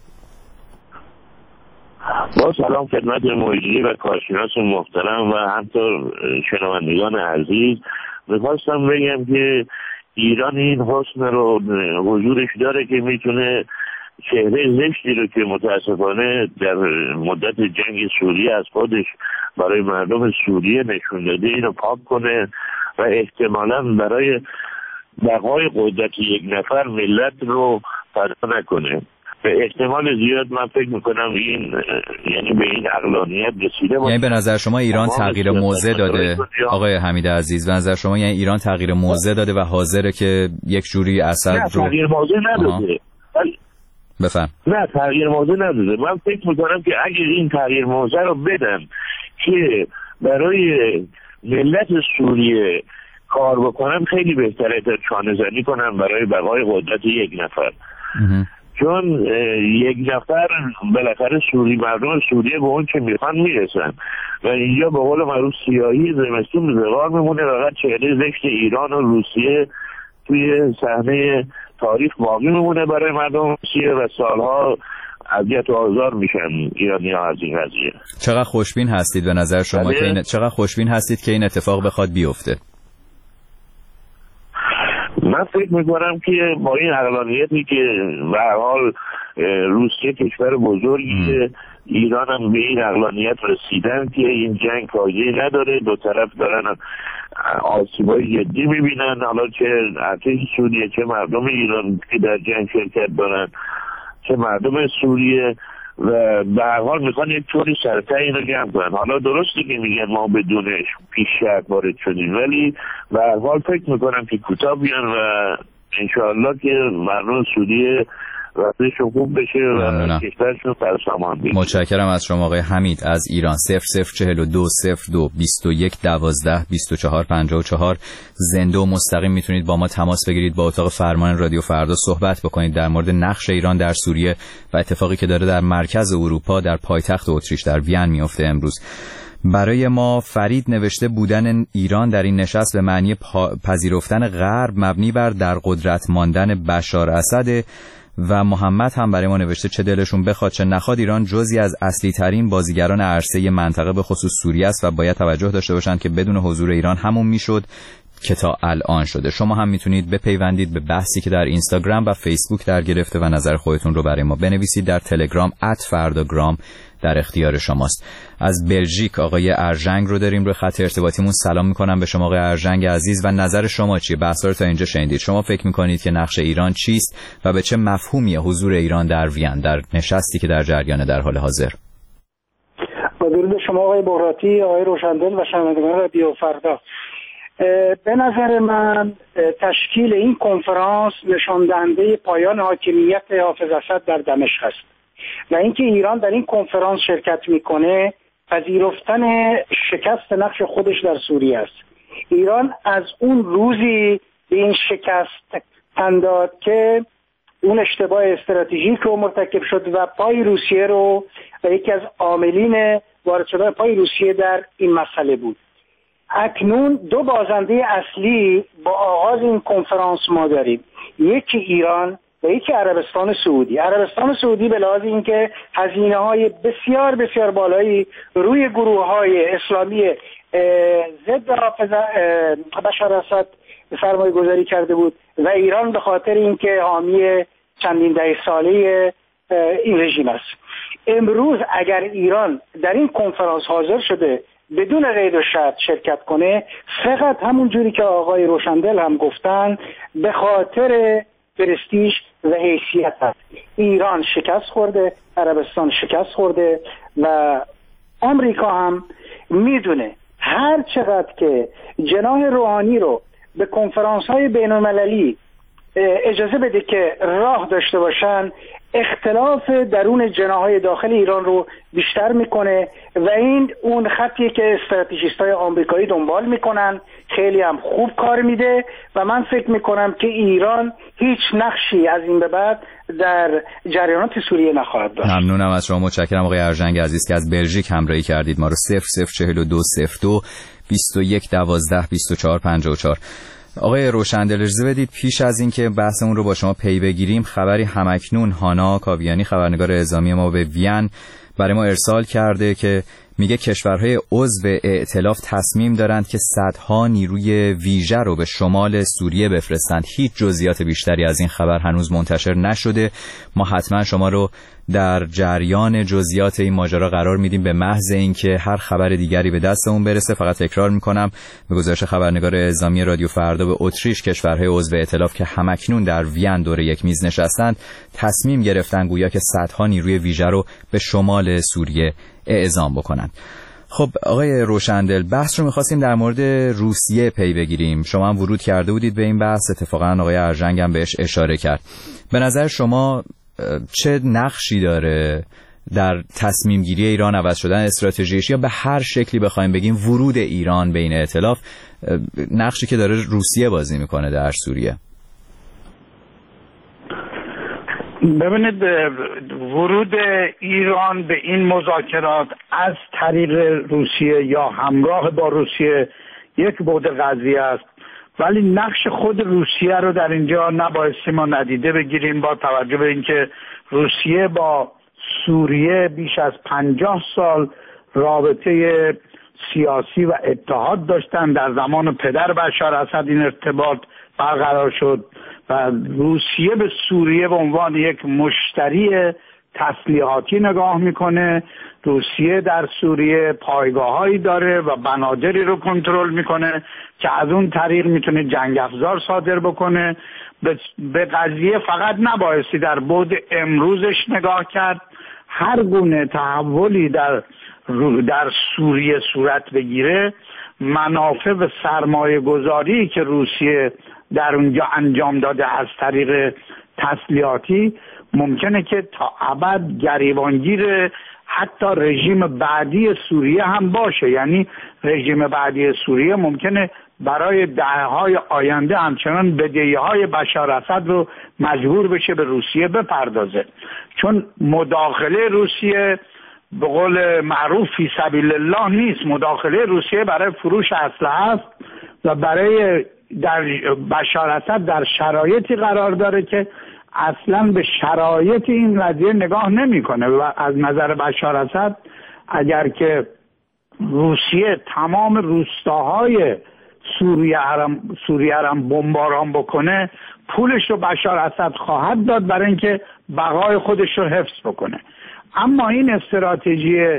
با سلام خدمت مجری و کارشناس محترم و همطور شنوندگان عزیز، میخواستم بگم که ایران این حسن رو حضورش داره که میتونه چهره زشتی رو که متاسفانه در مدت جنگ سوریه از خودش برای مردم سوریه نشون داده اینو پاک کنه و احتمالاً برای بقای قدرت یک نفر ملت رو فدا نکنه. به احتمال زیاد من فکر میکنم این یعنی به این عقلانیت رسیده. یعنی به نظر شما ایران تغییر موضع داده آقای حمید عزیز؟ به نظر شما یعنی ایران تغییر موضع داده و حاضره که یک جوری اسد رو؟ نه تغییر موضع نداده. بفهم. نه تغییر موضع نداده. من فکر میکنم که اگر این تغییر موضع رو بدن که برای ملت سوریه کار بکنن خیلی بهتره تا چانه زنی کنن برای بقای قدرت یک نفر. چون یک نفر بالاخره سوری مردم سوریه به اون که میخوان میرسن و اینجا به قول معروف سیاهی زمستون زوار میمونه، فقط چهره زشت ایران و روسیه توی صحنه تاریخ باقی میمونه برای مردم روسیه و سالها اذیت و آزار میشن ایرانی ها از این قضیه. چقدر خوشبین هستید به نظر شما که این چقدر خوشبین هستید که این اتفاق بخواد بیفته؟ من فکر میکنم که با این عقلانیتی که به هر حال روسیه کشور بزرگیه، ایران هم به این عقلانیت رسیدن که این جنگ فایده نداره، دو طرف دارن آسیبای جدی میبینن، حالا چه ارتش سوریه چه مردم ایران که در جنگ شرکت دارن چه مردم سوریه و به هر حال میخوان یک طوری سرته این رو گم کنن. حالا درسته که میگن ما بدون پیش شرط وارد شدیم، ولی به هر حال فکر میکنم که کوتاه بیان و انشاءالله که مردم سوریه وقتشون خوب بشه و کشورشون فرسامان بشه. متشکرم از شما آقای حمید از ایران. صفر صفر چهل و دو صفر دو بیست و یک دوازده بیست و چهار پنجاه و چهار زنده و مستقیم میتونید با ما تماس بگیرید، با اتاق فرمان رادیو فردا صحبت بکنید در مورد نقش ایران در سوریه و اتفاقی که داره در مرکز اروپا در پایتخت اتریش در وین میفته امروز. برای ما فرید نوشته بودن ایران در این نشست به معنی پذیرفتن غرب مبنی بر در قدرت ماندن بشار اسد و محمد هم برای ما نوشته چه دلشون بخواد چه نخواد ایران جزئی از اصلی ترین بازیگران عرصه منطقه به خصوص سوریه است و باید توجه داشته باشند که بدون حضور ایران همون میشد که تا الان شده. شما هم میتونید بپیوندید به بحثی که در اینستاگرام و فیسبوک در گرفته و نظر خودتون رو برای ما بنویسید. در تلگرام ات فرداگرام در اختیار شماست. از بلژیک آقای ارژنگ رو داریم روی خط ارتباطیمون. سلام میکنم به شما آقای ارژنگ عزیز و نظر شما چیه؟ بحثا رو تا اینجا شنیدید. شما فکر میکنید که نقش ایران چیست و به چه مفهومی حضور ایران در وین در نشستی که در جریان در حال حاضر؟ با درود شما آقای بهراتی، آقای روشندل و شنوندگان رادیو فردا. به نظر من تشکیل این کنفرانس نشان دهنده پایان حاکمیت حافظ اسد در دمشق است و اینکه ایران در این کنفرانس شرکت میکنه پذیرفتن شکست نقش خودش در سوریه است. ایران از اون روزی به این شکست تن داد که اون اشتباه استراتژیک رو مرتکب شد و پای روسیه رو و یکی از عاملین وارد شدن پای روسیه در این مسئله بود. اکنون دو بازنده اصلی با آغاز این کنفرانس ما داریم، یکی ایران و یکی عربستان سعودی. عربستان سعودی به لحاظ اینکه هزینه‌های بسیار بسیار بالایی روی گروه‌های اسلامی ضد حافظ بشار اسد سرمایه گذاری کرده بود و ایران به خاطر اینکه حامی چندین دهه ساله این رژیم است. امروز اگر ایران در این کنفرانس حاضر شده بدون قید و شرط شرکت کنه، فقط همون جوری که آقای روشندل هم گفتن به خاطر پرستیژ و حیثیت است. ایران شکست خورده، عربستان شکست خورده و آمریکا هم میدونه هر چقدر که جناح روحانی رو به کنفرانس های بین المللی اجازه بده که راه داشته باشن، اختلاف درون جناح‌های داخل ایران رو بیشتر میکنه و این اون خطیه که استراتژیست‌های آمریکایی دنبال میکنن. خیلی هم خوب کار میده و من فکر میکنم که ایران هیچ نقشی از این به بعد در جریانات سوریه نخواهد داشت. ممنونم از شما. متشکرم آقای ارژنگ عزیز که از بلژیک همراهی کردید ما رو. صفر صفر چهل و دو صفر دو بیست و یک دوازده بیست و چهار پنجاه و چهار. آقای روشندل اجازه بدید پیش از اینکه بحثمون رو با شما پی بگیریم خبری همکنون هانا کاویانی خبرنگار اعزامی ما به وین برای ما ارسال کرده که میگه کشورهای عضو ائتلاف تصمیم دارند که صدها نیروی ویژه رو به شمال سوریه بفرستند. هیچ جزئیات بیشتری از این خبر هنوز منتشر نشده. ما حتما شما رو در جریان جزئیات این ماجرا قرار میدیم به محض اینکه هر خبر دیگری به دستمون برسه. فقط تکرار میکنم به گزارش خبرنگار اعزامی رادیو فردا به اتریش، کشورهای عضو ائتلاف که همکنون در وین دور یک میز نشستند تصمیم گرفتن گویا که صدها نیروی ویژه رو به شمال سوریه اعزام بکنن. خب آقای روشندل، بحث رو می‌خواستیم در مورد روسیه پی بگیریم. شما هم ورود کرده بودید به این بحث، اتفاقا آقای ارژنگ هم بهش اشاره کرد. به نظر شما چه نقشی داره در تصمیم گیری ایران، عوض شدن استراتژیش، یا به هر شکلی بخوایم بگیم ورود ایران بین ائتلاف، نقشی که داره روسیه بازی میکنه در سوریه؟ ببینید، ورود ایران به این مذاکرات از طریق روسیه یا همراه با روسیه یک بعد قضیه است، ولی نقش خود روسیه رو در اینجا نبایستی ما ندیده بگیریم، با توجه به اینکه روسیه با سوریه بیش از پنجاه سال رابطه سیاسی و اتحاد داشتن. در زمان پدر بشار اسد این ارتباط برقرار شد و روسیه به سوریه به عنوان یک مشتری تسلیحاتی نگاه میکنه. روسیه در سوریه پایگاه‌هایی داره و بنادری رو کنترل میکنه که از اون طریق میتونه جنگ افزار صادر بکنه. به قضیه فقط نبایستی در بعد امروزش نگاه کرد. هر گونه تحولی در در سوریه صورت بگیره، منافع و سرمایه گذاری که روسیه در اونجا انجام داده از طریق تسلیحاتی ممکنه که تا ابد گریبانگیر حتی رژیم بعدی سوریه هم باشه. یعنی رژیم بعدی سوریه ممکنه برای دهه‌های آینده همچنان بدهی‌های بشار اسد رو مجبور بشه به روسیه بپردازه، چون مداخله روسیه به قول معروف فی سبیل الله نیست. مداخله روسیه برای فروش اسلحه است و برای در بشار اسد در شرایطی قرار داره که اصلا به شرایط این قضیه نگاه نمیکنه و از نظر بشار اسد اگر که روسیه تمام روستاهای سوریه هم سوریه هم بمباران بکنه، پولش رو بشار اسد خواهد داد برای اینکه بقای خودش رو حفظ بکنه. اما این استراتژی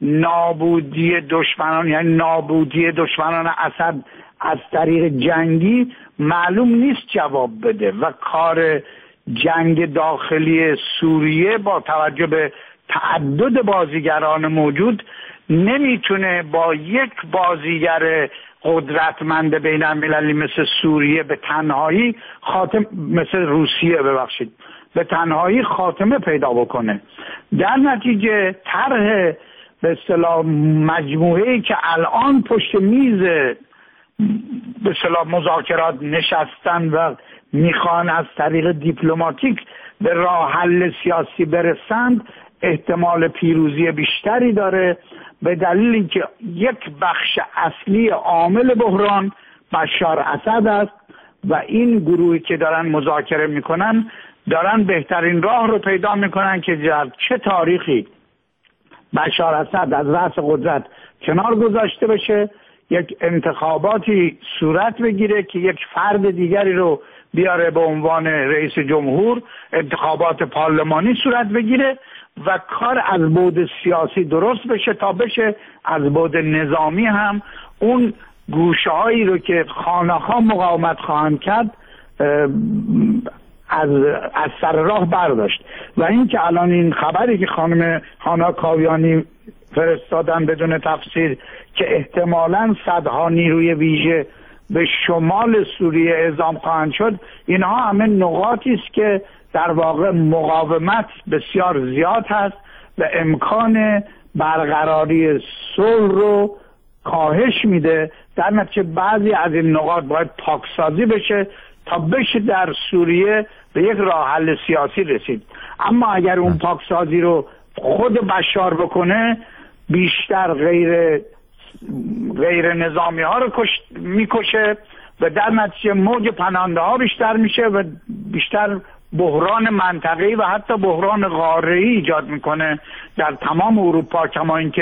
نابودی دشمنان، یعنی نابودی دشمنان اسد از طریق جنگی، معلوم نیست جواب بده و کار جنگ داخلی سوریه با توجه به تعدد بازیگران موجود نمیتونه با یک بازیگر قدرتمند بین المللی مثل سوریه به تنهایی خاتم مثل روسیه ببخشید به تنهایی خاتمه پیدا بکنه. در نتیجه طرح به اصطلاح مجموعه‌ای که الان پشت میز به اصطلاح مذاکرات نشستن و میخوان از طریق دیپلماتیک به راه حل سیاسی برسند، احتمال پیروزی بیشتری داره، به دلیل اینکه یک بخش اصلی عامل بحران بشار اسد است و این گروهی که دارن مذاکره میکنن دارن بهترین راه رو پیدا میکنن که در چه تاریخی بشار اسد از رأس قدرت کنار گذاشته بشه، یک انتخاباتی صورت بگیره که یک فرد دیگری رو بیاره به عنوان رئیس جمهور، انتخابات پارلمانی صورت بگیره و کار از بعد سیاسی درست بشه تا بشه از بعد نظامی هم اون گوشه هایی رو که خانه‌ها مقاومت خواهند کرد از از سر راه برداشت. و این که الان این خبری که خانم هانا کاویانی فرستادن بدون تفسیر که احتمالاً صدها نیروی ویژه به شمال سوریه اعزام خواهند شد، اینها همه نقاطی است که در واقع مقاومت بسیار زیاد هست و امکان برقراری صلح رو کاهش میده. در نتیجه بعضی از این نقاط باید پاکسازی بشه تا بشه در سوریه به یک راه حل سیاسی رسید. اما اگر اون پاکسازی رو خود بشار بکنه، بیشتر غیر غیر نظامی ها رو میکشه و در نتیجه موج پناهنده ها بیشتر میشه و بیشتر بحران منطقه‌ای و حتی بحران قاره‌ای ایجاد میکنه در تمام اروپا، کما اینکه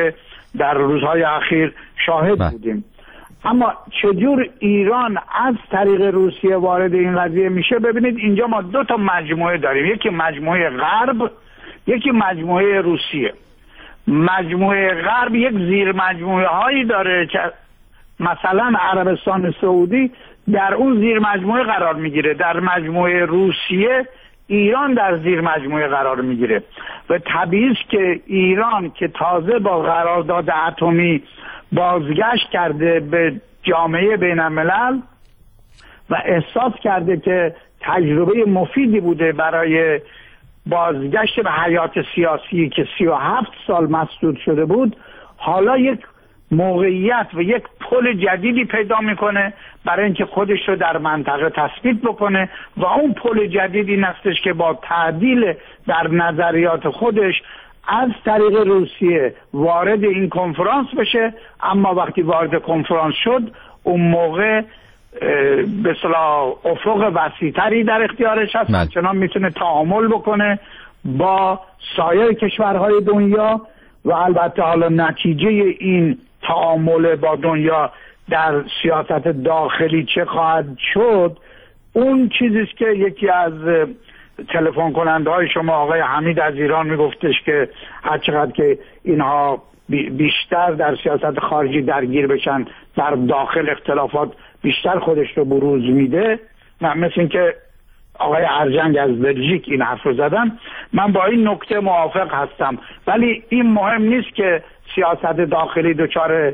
در روزهای اخیر شاهد بله. بودیم. اما چجور ایران از طریق روسیه وارد این قضیه میشه؟ ببینید اینجا ما دو تا مجموعه داریم، یکی مجموعه غرب، یکی مجموعه روسیه. مجموعه غرب یک زیر مجموعه هایی داره که مثلا عربستان سعودی در اون زیر مجموعه قرار میگیره، در مجموعه روسیه ایران در زیر مجموعه قرار میگیره و طبیعی است که ایران که تازه با قرارداد اتمی بازگشت کرده به جامعه بین الملل و احساس کرده که تجربه مفیدی بوده برای بازگشت به حیات سیاسی که سی و هفت سال مسدود شده بود، حالا یک موقعیت و یک پل جدیدی پیدا میکنه برای اینکه خودش رو در منطقه تثبیت بکنه و اون پل جدیدی نستش که با تعدیل در نظریات خودش از طریق روسیه وارد این کنفرانس بشه. اما وقتی وارد کنفرانس شد اون موقع به اصطلاح افق وسیع‌تری در اختیارش هست، همچنان میتونه تعامل بکنه با سایر کشورهای دنیا و البته حالا نتیجه این تعامل با دنیا در سیاست داخلی چه خواهد شد اون چیزیست که یکی از تلفن کننده های شما آقای حمید از ایران میگفتش که هر چقدر که اینها بیشتر در سیاست خارجی درگیر بشن در داخل اختلافات بیشتر خودش رو بروز میده. نه مثل این که آقای ارجنگ از بلژیک این حرف رو زدن، من با این نکته موافق هستم، ولی این مهم نیست که سیاست داخلی دچار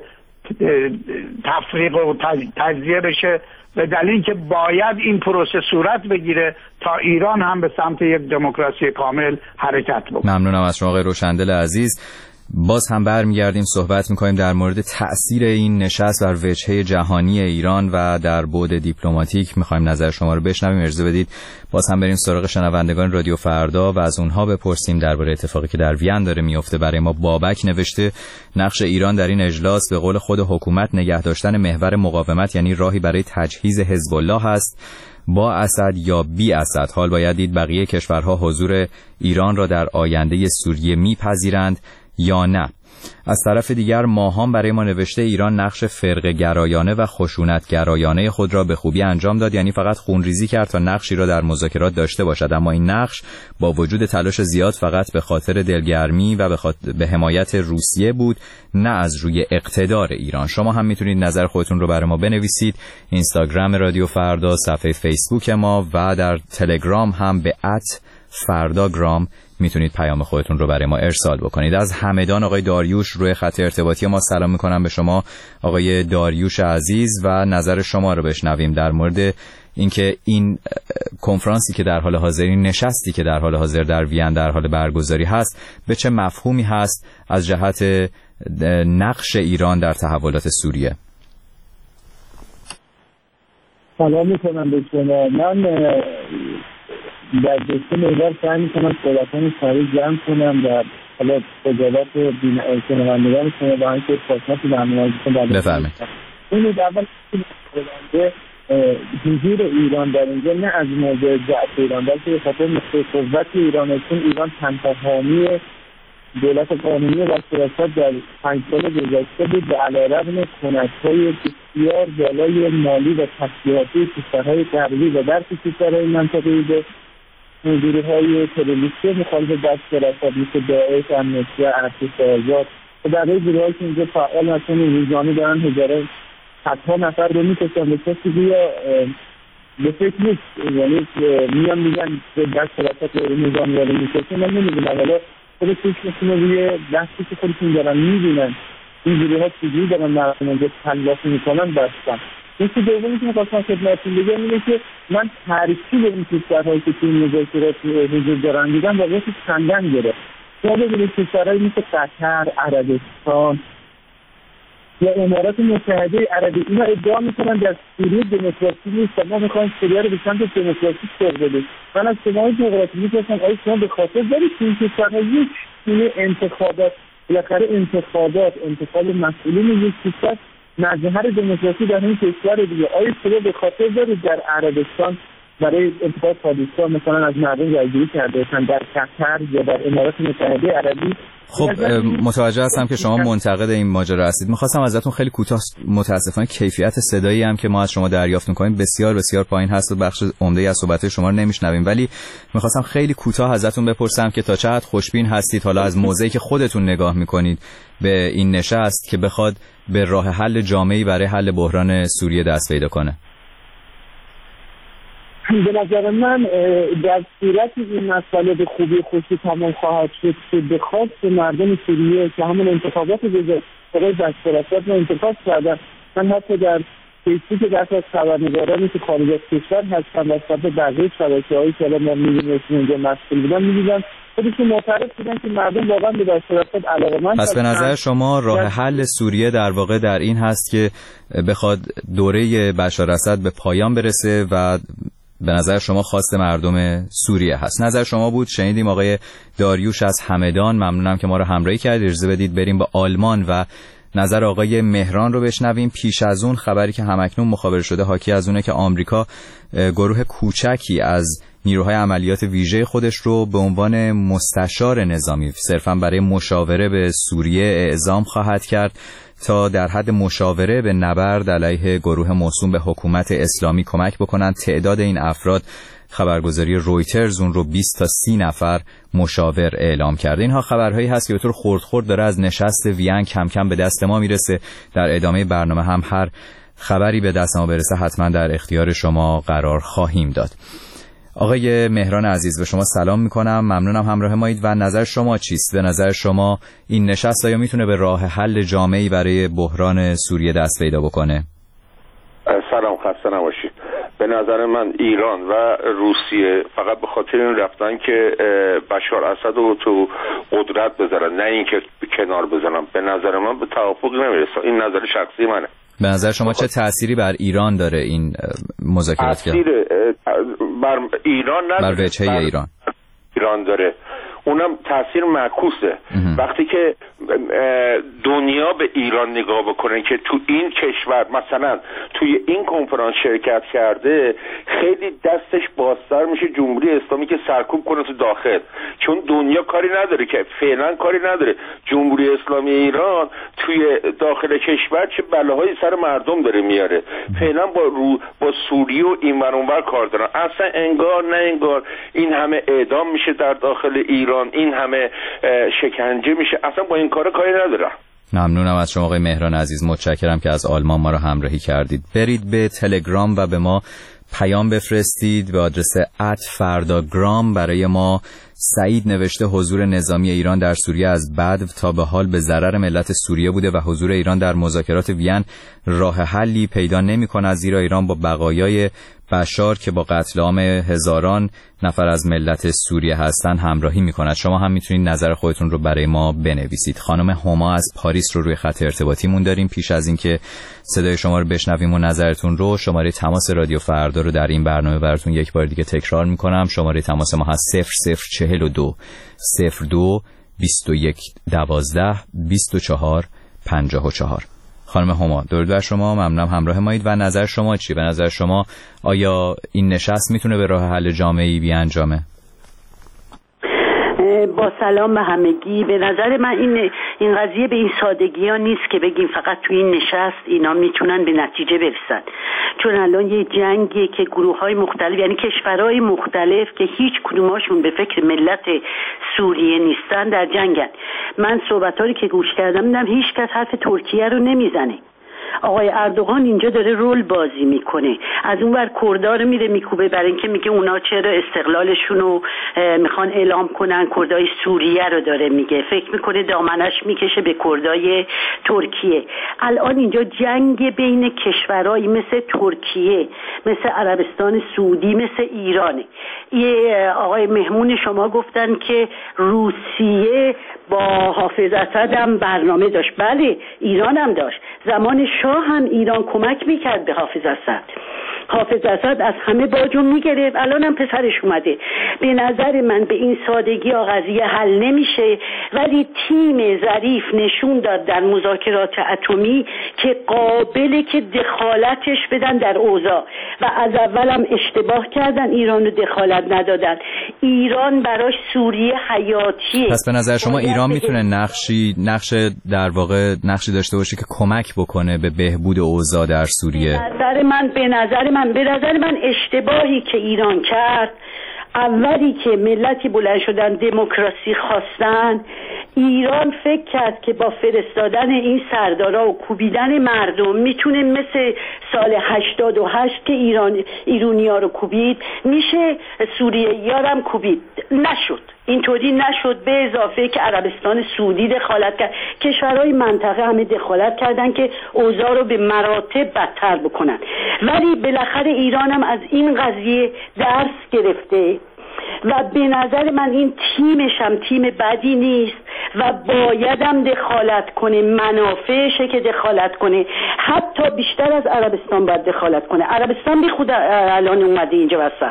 تفریق و تجزیه بشه، به دلیل که باید این پروسه صورت بگیره تا ایران هم به سمت یک دموکراسی کامل حرکت بکنه. ممنونم از شما آقای روشندل عزیز. باز هم برمیگردیم صحبت میکنیم در مورد تأثیر این نشست بر وجهه جهانی ایران و در بعد دیپلماتیک. میخوایم نظر شما رو بشنویم. اجازه بدید باز هم بریم سراغ شنوندگان رادیو فردا و از اونها بپرسیم درباره اتفاقی که در وین داره میفته. برای ما بابک نوشته نقش ایران در این اجلاس به قول خود حکومت نگه داشتن محور مقاومت، یعنی راهی برای تجهیز حزب الله است با اسد یا بی اسد. حال باید دید بقیه کشورها حضور ایران را در آینده سوریه میپذیرند یا نه. از طرف دیگر ماهان برای ما نوشته ایران نقش فرقه گرایانه و خشونت گرایانه خود را به خوبی انجام داد، یعنی فقط خونریزی کرد تا نقشی را در مذاکرات داشته باشد، اما این نقش با وجود تلاش زیاد فقط به خاطر دلگرمی و به, خاطر به حمایت روسیه بود، نه از روی اقتدار ایران. شما هم میتونید نظر خودتون رو برای ما بنویسید. اینستاگرام رادیو فردا، صفحه فیسبوک ما و در تلگرام هم به ات فرداگرام میتونید پیام خودتون رو برای ما ارسال بکنید. از همدان آقای داریوش روی خط ارتباطی ما سلام میکنم به شما آقای داریوش عزیز و نظر شما رو بشنویم در مورد اینکه این کنفرانسی که در حال حاضر، این نشستی که در حال حاضر در وین در حال برگزاری هست به چه مفهومی هست از جهت نقش ایران در تحولات سوریه. سلام میکنم به شما. من در دسته نظر سعی میکنم صحبتان سریع جمع کنم و حالا اجابات شنوندگان شما با اینکه خدمت برنامه‌تون بفرمایید. این در اول که حضور ایران در اینجا نه از موضوع ضعف ایران بلکه به خاطر نقطه قوت ایران، چون ایران تنها حامی دولت قانونی و سیاست در پنج سال گذشته بود و علیرغم کنش‌های بسیار بالای مالی و تسلیحاتی کشورهای غربی و برخی کشورهای منطقه‌ای به گروه‌های تروریستی مخالف دست سیاست مثل داعش، امنیتی، ارتش آزاد و برای گروه‌هایی که اینجا فعال هستن روزانه دارن هزاران صدها نفر رو می‌کشن به کسی بیا به فکر نیست، یعنی میان میگن به دست سیاست نظام رو می‌کشن. من نمی‌دونم حالا خود کشمشون روی دستی که خودشون دارن می‌بینن این گروه‌ها چجوری دارن مردم اینجا تلافی می‌کنن بستن. یکی دومی که می‌خواستم خدمتتون بگم اینه که من ترکیب این کشورهایی که توی مذاکرات حضور دارن دیدم واقعا خندن گرفت. شما ببینید کشورهایی مثل قطر، عربستان یا امارات متحده عربی اینا ادعا میکنن در سوریه دموکراسی نیست، ما میخوایم سوریه رو به سمت دموکراسی سوق بدیم. من از شما جغرافی میپرسم آیا شما به خاطر دارید که این کشورها یک سویه انتخابات بالاخره انتخابات انتخاب مسئولین یک کشور مظهر دموکراسی در این کشور دیگه، آیا شما به خاطر دارید در عربستان برای انتخاب پادشاه مثلا از مردم جایگیری کرده باشن در قطر یا در امارات متحده عربی. خب متوجه هستم که شما منتقد این ماجرا هستید. می‌خواستم ازتون خیلی کوتاه، متاسفانه کیفیت صدایی هم که ما از شما دریافت می‌کنیم بسیار بسیار پایین هست و بخش عمده‌ای از صحبت‌های شما رو نمی‌شنویم، ولی می‌خواستم خیلی کوتاه ازتون بپرسم که تا چه حد خوشبین هستید حالا از موضعی که خودتون نگاه می‌کنید به این نشست که بخواد به راه حل جامعی برای حل بحران سوریه دست پیدا کنه. به نظر من در صورتی این مسئله به خوبی خوشی تمام خواهد شد که بخواد که مردم سوریه که همون انتخابات گذشته برای دسترسات رو انتخاب کردن، من حتی در فیسبوک دست از خبرنگارانی که خارج از کشور هستن و صرف بقیه شبکه‌هایی که الان ما می‌بینیم اینجا مسئول بودن می‌دیدن خودشون معترض بودن که مردم واقعا به دسترسات علاقه‌مند. پس به نظر شما راه حل سوریه در واقع در این هست که بخواد دوره بشار اسد به پایان برسه و به نظر شما خواست مردم سوریه هست. نظر شما بود. شنیدیم آقای داریوش از همدان، ممنونم که ما رو همراهی کردید. اجازه بدید بریم با آلمان و نظر آقای مهران رو بشنویم. پیش از اون خبری که همکنون مخابره شده حاکی از اونه که آمریکا گروه کوچکی از نیروهای عملیات ویژه خودش رو به عنوان مستشار نظامی صرفاً برای مشاوره به سوریه اعزام خواهد کرد تا در حد مشاوره به نبرد علیه گروه موسوم به حکومت اسلامی کمک بکنند. تعداد این افراد خبرگزاری رویترز اون رو بیست تا سی نفر مشاور اعلام کرده. اینها خبرهایی هست که به طور خرد خرد داره از نشست وین کم کم به دست ما میرسه. در ادامه برنامه هم هر خبری به دست ما برسه حتما در اختیار شما قرار خواهیم داد. آقای مهران عزیز به شما سلام میکنم، ممنونم همراه مایید و نظر شما چیست؟ به نظر شما این نشست آیا میتونه به راه حل جامعی برای بحران سوریه دست پیدا بکنه؟ سلام، خسته نباشید. به نظر من ایران و روسیه فقط به خاطر این رفتن که بشار اسد رو تو قدرت بذارن، نه اینکه کنار بزنن، به نظر من به توافق نمیرسه. این نظر شخصی منه. به نظر شما چه تأثیری بر ایران داره این مذاکرات؟ تأثیر بر ایران نداره، بر وجهه ایران ایران داره، اونم تأثیر معکوسه. وقتی که دنیا به ایران نگاه بکنه که تو این کشور مثلا توی این کنفرانس شرکت کرده، خیلی دستش بازتر میشه جمهوری اسلامی که سرکوب کنه تو داخل، چون دنیا کاری نداره، که فعلا کاری نداره جمهوری اسلامی ایران توی داخل کشور چه بلاهایی سر مردم داره میاره. فعلا با رو با سوریه و این ور اون ور کار دارن. اصلا انگار نه انگار این همه اعدام میشه در داخل ایران، این همه شکنجه میشه، اصلا با این کارا کاری ندارم. ممنونم از شما آقای مهران عزیز، متشکرم که از آلمان ما رو همراهی کردید. برید به تلگرام و به ما پیام بفرستید به آدرس ات فرداگرام. برای ما سعید نوشته حضور نظامی ایران در سوریه از بدو تا به حال به ضرر ملت سوریه بوده و حضور ایران در مذاکرات وین راه حلی پیدا نمی‌کند، زیرا ایران با بقایای بشار که با قتل عام هزاران نفر از ملت سوریه هستند همراهی می‌کند. شما هم میتونید نظر خودتون رو برای ما بنویسید. خانم هما از پاریس رو روی خط ارتباطیمون داریم. پیش از اینکه صدای شما رو بشنویم و نظرتون رو، شماره تماس رادیو فردا رو در این برنامه براتون یک بار دیگه تکرار می‌کنم. شماره تماس ما هست صفر صفر چهل و دو صفر دو بیست و یک دوازده بیست و چهار پنجاه و چهار. خانم هما درود بر شما، ممنونم همراه مایید و نظر شما چی؟ به نظر شما آیا این نشست میتونه به راه حل جامعی بیانجامه؟ با سلام به همگی. به نظر من این این قضیه به این سادگی ها نیست که بگیم فقط توی این نشست اینا میتونن به نتیجه برسن، چون الان یه جنگیه که گروه های مختلف، یعنی کشورهای مختلف که هیچ کدوماشون به فکر ملت سوریه نیستن در جنگن. من صحبت‌هایی که گوش کردم دیدم هیچ کس حرف ترکیه رو نمیزنه. آقای اردوغان اینجا داره رول بازی میکنه، از اون ور کردها رو میره میکوبه برای اینکه میگه اونا چرا استقلالشون رو میخوان اعلام کنن. کردای سوریه رو داره میگه، فکر میکنه دامنش میکشه به کردای ترکیه. الان اینجا جنگ بین کشورهایی مثل ترکیه، مثل عربستان سعودی، مثل ایرانه. یه آقای مهمون شما گفتن که روسیه با حافظ اسد هم برنامه داشت. بله ایران هم داشت، زمان شاه هم ایران کمک میکرد به حافظ اسد. حافظ اسد از همه باجو میگرفت، الان هم پسرش اومده. به نظر من به این سادگی قضیه حل نمیشه، ولی تیم ظریف نشون داد در مذاکرات اتمی که قابله که دخالتش بدن در اوضاع و از اولم اشتباه کردن، ایران رو دخالت ندادن. ایران براش سوریه حیاتیه. پس به نظر شما ایران میتونه نقشی نقش در واقع نقشی داشته باشه که کمک بکنه به بهبود اوضاع در سوریه؟ به نظر من به نظر من به نظر من اشتباهی که ایران کرد، اولی که ملتی بلند شدن دموکراسی خواستن، ایران فکر کرد که با فرستادن این سردارا و کوبیدن مردم میتونه مثل سال هشتاد و هشت که ایران ایرونیا رو کوبید میشه سوریه‌ای‌ها رو هم کوبید. نشد، اینطوری نشد. به اضافه که عربستان سعودی دخالت کرد، کشورهای منطقه همه دخالت کردن که اوضاع رو به مراتب بدتر بکنن، ولی بالاخره ایران هم از این قضیه درس گرفته و به نظر من این تیمش هم تیم بدی نیست و بایدم دخالت کنه، منافعشه که دخالت کنه، حتی بیشتر از عربستان باید دخالت کنه. عربستان بی خود الان اومده اینجا وسط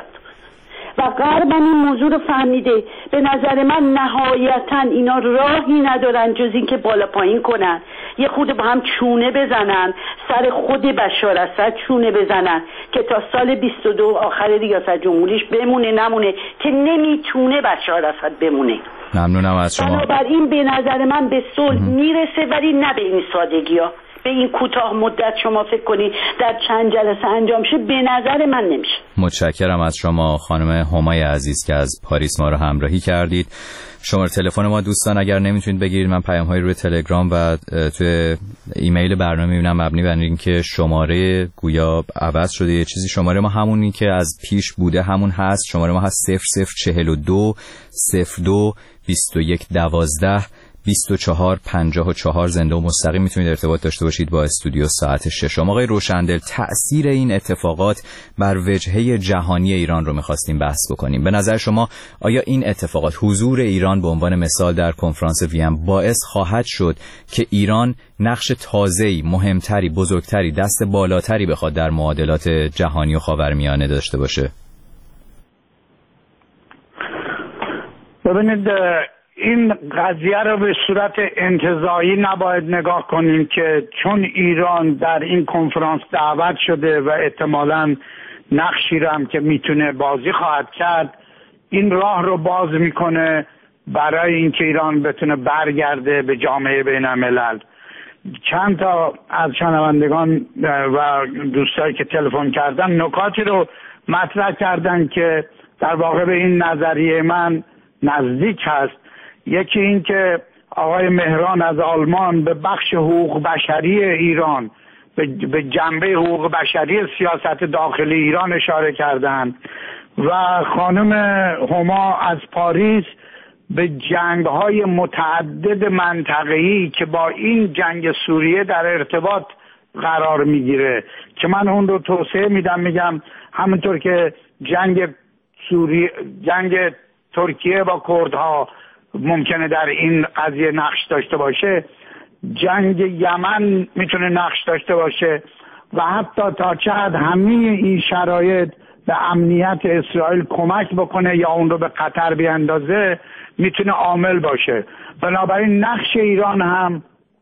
و غرب هم این موضوع رو فهمیده. به نظر من نهایتا اینا راهی ندارن جز این که بالا پایین کنن، یه خود با هم چونه بزنن، سر خود بشار اسد چونه بزنن که تا سال بیست و دو آخر ریاست جمهوریش بمونه نمونه، که نمیتونه بشار اسد بمونه. ممنونم از شما. بنابراین به نظر من به صلح میرسه، ولی نه به این سادگی ها. به این کوتاه مدت شما فکر کنید در چند جلسه انجام شه، به نظر من نمیشه. متشکرم از شما خانم همای عزیز که از پاریس ما رو همراهی کردید. شماره تلفن ما دوستان اگر نمیتونید بگیرید، من پیام های روی تلگرام و توی ایمیل برنامه میبینم مبنی بر اینکه شماره گویا عوض شده یه چیزی. شماره ما همونی که از پیش بوده همون هست. شماره ما هست صفر صفر چهل و دو صفر دو بیست و یک دوازده بیست و چهار پنجاه و چهار. زنده و مستقیم میتونید ارتباط داشته باشید با استودیو ساعت ششم. آقای روشندل، تأثیر این اتفاقات بر وجهه جهانی ایران رو میخواستیم بحث بکنیم. به نظر شما آیا این اتفاقات، حضور ایران به عنوان مثال در کنفرانس وین، باعث خواهد شد که ایران نقش تازه‌ای، مهمتری، بزرگتری، دست بالاتری بخواد در معادلات جهانی و خاورمیانه داشته باشه؟ ببینید، این قضیه رو به صورت انتزاعی نباید نگاه کنیم که چون ایران در این کنفرانس دعوت شده و احتمالاً نقشی رو هم که میتونه بازی خواهد کرد، این راه رو باز میکنه برای اینکه ایران بتونه برگرده به جامعه بین الملل. چند تا از شنوندگان و دوستایی که تلفن کردن نکاتی رو مطرح کردن که در واقع به این نظریه من نزدیک هست. یکی این که آقای مهران از آلمان به بخش حقوق بشری ایران، به جنبه حقوق بشری سیاست داخلی ایران اشاره کردند و خانم هما از پاریس به جنگ‌های متعدد منطقه‌ای که با این جنگ سوریه در ارتباط قرار میگیره که من اون رو توصیه میدم، میگم همونطور که جنگ سوریه، جنگ ترکیه با کردها ممکنه در این قضیه نقش داشته باشه، جنگ یمن میتونه نقش داشته باشه و حتی تا چه حد همه این شرایط به امنیت اسرائیل کمک بکنه یا اون رو به خطر بیاندازه میتونه عامل باشه. بنابراین نقش ایران هم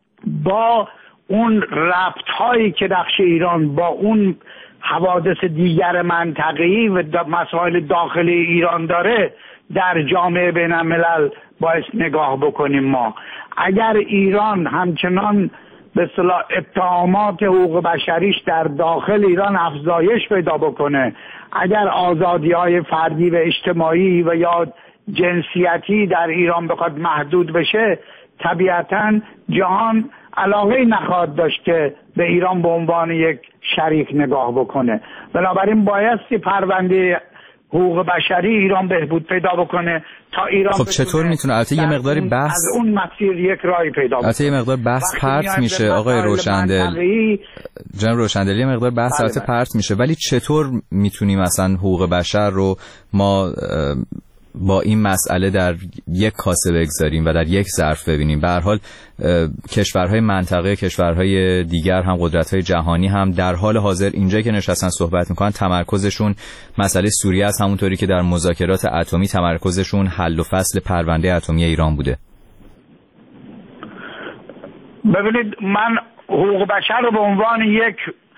با اون ربط هایی که نقش ایران با اون حوادث دیگر منطقه‌ای و مسائل داخلی ایران داره در جامعه بین الملل باید نگاه بکنیم. ما اگر ایران همچنان به اصطلاح اتهامات حقوق بشریش در داخل ایران افزایش پیدا بکنه، اگر آزادی‌های فردی و اجتماعی و یا جنسیتی در ایران بخواد محدود بشه، طبیعتاً جهان علاقه نخواهد داشت که به ایران به عنوان یک شریک نگاه بکنه. بنابراین بایستی پرونده حقوق بشری ایران بهبود پیدا بکنه تا ایران. خب چطور میتونه؟ البته یه مقداری بحث از اون مسیر یک راهی پیدا بکنه. البته یه مقدار بحث پرت میشه آقای روشندل. جناب روشندل، یه مقدار بحث البته پرت میشه، ولی چطور میتونیم مثلا حقوق بشر رو ما با این مسئله در یک کاسه بگذاریم و در یک ظرف ببینیم. به هر حال کشورهای منطقه، کشورهای دیگر هم، قدرت‌های جهانی هم در حال حاضر اینجا که نشستن صحبت میکنن تمرکزشون مسئله سوریه است، همونطوری که در مذاکرات اتمی تمرکزشون حل و فصل پرونده اتمی ایران بوده. ببینید، من حقوق بشر رو به عنوان یک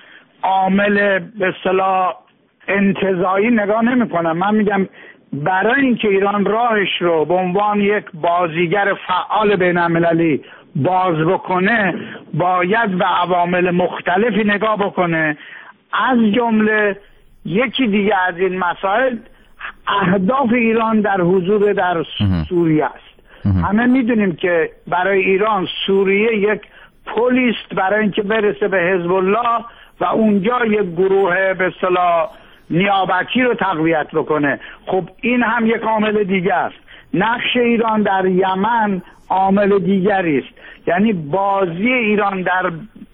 عامل به اصطلاح انتزاعی نگاه نمی کنم. من میگم برای اینکه ایران راهش رو به عنوان یک بازیگر فعال بین المللی باز بکنه باید به عوامل مختلفی نگاه بکنه، از جمله یکی دیگه از این مسائل اهداف ایران در حضور در سوریه است. همه میدونیم که برای ایران سوریه یک پلیست برای اینکه برسه به حزب الله و اونجا یک گروه به اصطلاح نیابتی رو تقویت بکنه. خب این هم یک عامل دیگر است. نقش ایران در یمن عامل دیگری است. یعنی بازی ایران در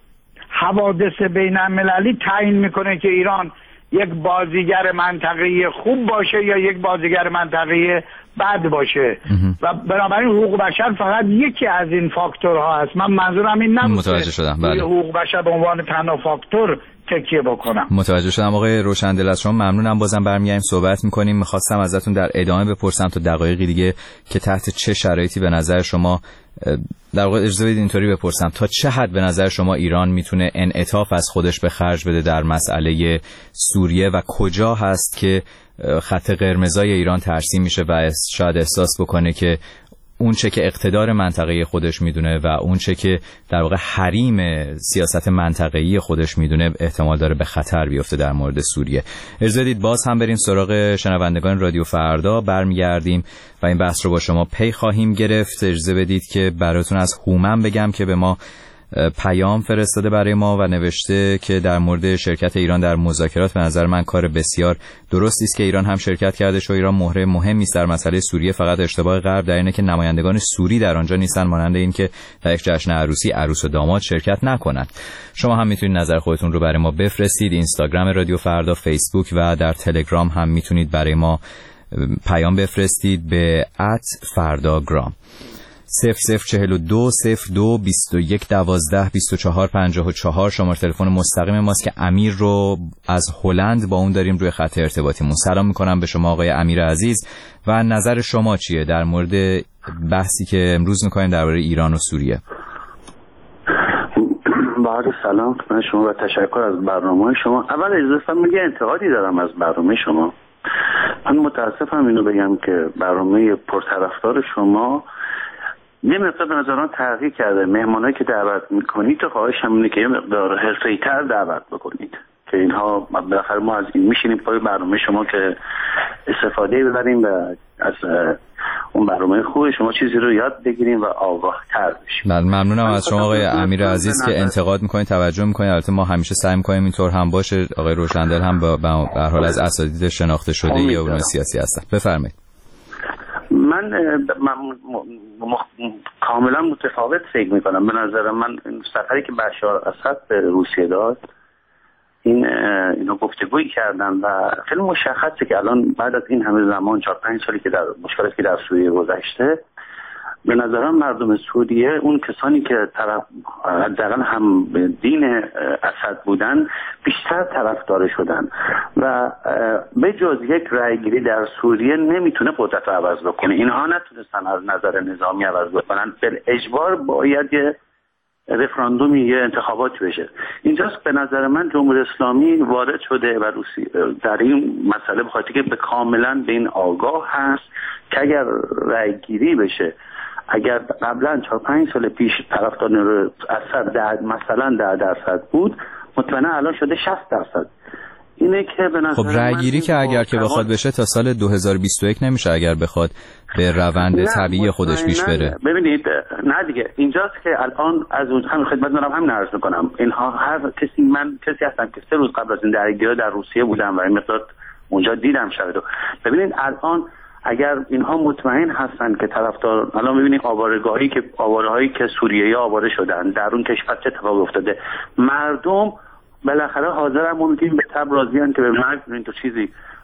حوادث بین المللی تعیین میکنه که ایران یک بازیگر منطقه‌ای خوب باشه یا یک بازیگر منطقه‌ای بد باشه و بنابراین حقوق بشر فقط یکی از این فاکتورها است. من منظورم این نبود متوجه شدم. بله. حقوق بشر به عنوان تنها فاکتور تکیه بکنم. متوجه شدم آقای روشندل. از شما ممنونم. بازم برمیگردیم صحبت میکنیم. میخواستم ازتون در ادامه بپرسم تا دقایقی دیگه که تحت چه شرایطی به نظر شما، در واقع اجازه بدید اینطوری بپرسم، تا چه حد به نظر شما ایران میتونه انعطاف از خودش به خرج بده در مسئله سوریه و کجا هست که خط قرمزای ایران ترسیم میشه و شاید احساس بکنه که اون چه که اقتدار منطقه‌ای خودش میدونه و اون چه که در واقع حریم سیاست منطقه‌ای خودش میدونه احتمال داره به خطر بیفته در مورد سوریه. اجازه بدید باز هم بریم سراغ شنوندگان رادیو فردا، برمیگردیم و این بحث رو با شما پی خواهیم گرفت. اجازه بدید که براتون از هومن بگم که به ما پیام فرستاده برای ما و نوشته که در مورد شرکت ایران در مذاکرات به نظر من کار بسیار درستی است که ایران هم شرکت کرده، چون ایران مهره مهمی است در مسئله سوریه. فقط اشتباه غرب در اینه که نمایندگان سوری در آنجا نیستن، مانند این که در یک جشن عروسی عروس و داماد شرکت نکنند. شما هم میتونید نظر خودتون رو برای ما بفرستید. اینستاگرام رادیو فردا، فیسبوک و در تلگرام هم میتونید برای ما پیام بفرستید به ات فرداگرام. صفر صفر چهل و دو صفر دو بیست و یک دوازده بیست و چهار پنجاه و چهار شماره تلفن مستقیم ماست که امیر رو از هلند با اون داریم روی خط ارتباطیمون. سلام میکنم به شما آقای امیر عزیز و نظر شما چیه در مورد بحثی که امروز میکنیم درباره ایران و سوریه؟ بعد سلام من شما و تشکر از برنامه شما. اول اجازه فرمایید میگه انتقادی دارم از برنامه شما. من متاسفم اینو بگم که برنامه پرطرفدار شما یه مقدار به نظران تغییر کرده. مهمانایی که دعوت میکنید تو خواهشم اینه که یه مقدار حرفه‌ای‌تر دعوت بکنید که اینها بالاخره ما از این میشینیم پای برنامه شما که استفاده ببریم و از اون برنامه خوب شما چیزی رو یاد بگیریم و آگاه‌تر بشیم. ممنونم از شما آقای امیر عزیز که انتقاد میکنید، توجه میکنید. البته ما همیشه سعی میکنیم اینطور هم باشه. آقای روشندل هم به هر حال از اساتید شناخته شده ی علوم سیاسی هستن. بفرمایید. من, من م... م... کاملا متفاوت فکر میکنم. به نظر من سفری که بشار اسد به روسیه داد این اینو گفتگویی کردن و خیلی مشخصه که الان بعد از این همه زمان چهار پنج سالی که در مشکلاتی که در سوریه گذشته، به نظرم مردم سوریه اون کسانی که طرف حداقل هم دین اسد بودن بیشتر طرفدار شدن و به جز یک رأیگیری در سوریه نمیتونه قدرت رو عوض بکنه. اینها نتونستن از نظر نظامی عوض بکنن، به اجبار باید یه رفراندومی یه انتخاباتی بشه. اینجاست به نظر من جمهوری اسلامی وارد شده و روسی در این مسئله بخاطر که به کاملا به این آگاه هست که اگر رأیگیری بشه، اگر قبلا چهار پنج سال پیش طرفدار اسد ده مثلا ده درصد بود، مطمئنا الان شده شصت درصد. اینه که به نظر خب رأیگیری که اگر که بخواد بشه تا سال دو هزار و بیست و یک نمیشه اگر بخواد به روند طبیعی خودش پیش بره. ببینید نه دیگه اینجاست که الان از اون همین خدمت دارم همین عرض میکنم. اینها هر کسی من کسی هستم که سه روز قبل از این درگیری در روسیه بودم و این مقدار اونجا دیدم شاهدو. ببینید الان اگر اینها مطمئن هستن که طرفدار، الان ببینید آوارگاهی که آوارهایی که سوریه‌ای آواره شدن در اون کشور چه اتفاقی افتاده، مردم بالاخره حاضرن ممکن به تب راضیان که به مرگ این تو چیزی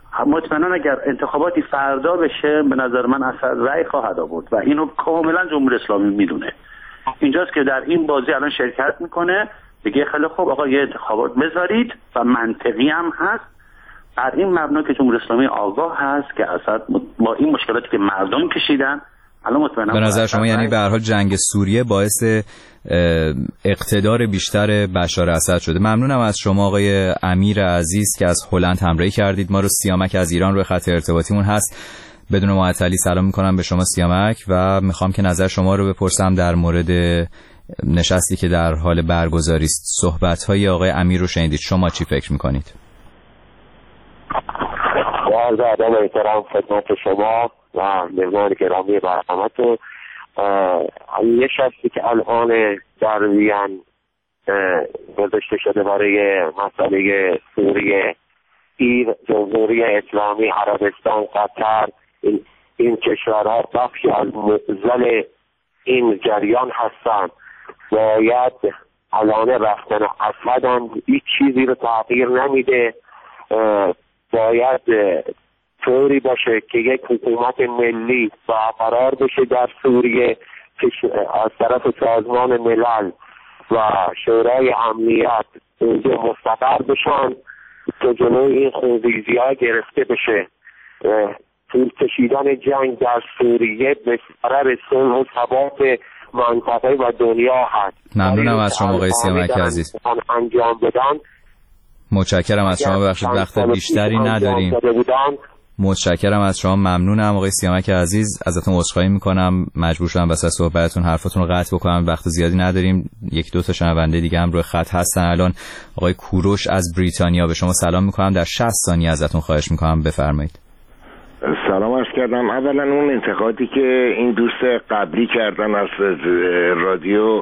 مطمئنا اگر انتخاباتی فردا بشه به نظر من اثر رأی خواهد آورد و اینو کاملا جمهوری اسلامی میدونه. اینجاست که در این بازی الان شرکت میکنه، بگه خیلی خوب آقا یه انتخابات بذارید و منطقی هم هست بر این مبنا که جمهوری اسلامی آگاه هست که اسد با این مشکلاتی که مردم کشیدن الان مطمئنا. به نظر شما یعنی به هر حال جنگ سوریه باعث اقتدار بیشتر بشار اسد شده. ممنونم از شما آقای امیر عزیز که از هلند همراهی کردید ما رو. سیامک از ایران روی خط ارتباطیمون هست. بدون معطلی سلام میکنم به شما سیامک و میخوام که نظر شما رو بپرسم در مورد نشستی که در حال برگزاری است. صحبت‌های آقای امیر رو شنیدید، شما چی فکر میکنید؟ با عرض ادب و احترام خدمت شما و مهمان گرامی برنامه‌تون، نشستی که الان در وین گذاشته شده برای مسئله سوریه، این جمهوری اسلامی، عربستان، قطر، این, این کشورها بخشی از معضل این جریان هستند. باید الان رفتن اسد هم هیچ چیزی رو تغییر نمیده. باید طوری باشه که یک حکومت ملی برقرار بشه در سوریه از طرف سازمان ملل و شورای امنیت اونجا مستقر بشن که جلوی این خونریزی ها گرفته بشه. طول کشیدن جنگ در سوریه به ضرر صلح و ثبات منطقه و دنیا هست. ممنونم از شما آقای سیامک عزیز. انجام بدن. متشکرم از شما. ببخشید وقت بیشتری نداریم. متشکرم از شما. ممنونم آقای سیامک عزیز. ازتون عذرخواهی میکنم مجبور شدم واسه صحبتتون حرفاتون رو قطع بکنم. وقت زیادی نداریم. یک دو تا شنونده دیگه هم روی خط هستن الان. آقای کوروش از بریتانیا، به شما سلام میکنم. در شصت ثانیه ازتون خواهش میکنم بفرمایید. سلام عرض کردم. اولا اون انتقادی که این دوست قبلی کردن از رادیو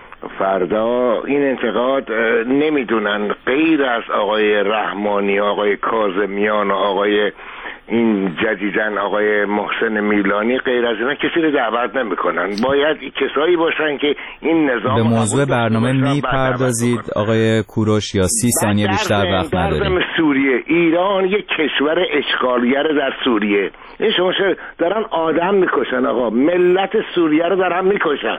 فردا، این انتقاد نمیدونن غیر از آقای رحمانی، آقای کاظمیان و آقای این جدیدن آقای محسن میلانی، غیر از اینا کسی رو دعوت نمیکنن. باید کسایی باشن که این نظام به موضوع برنامه میپردازید آقای کوروش یا سی ثانیه بیشتر وقت نداریم. در سوریه ایران یک کشور اشغالگر در سوریه، این شما دارن آدم میکشن آقا، ملت سوریه رو دارن میکشن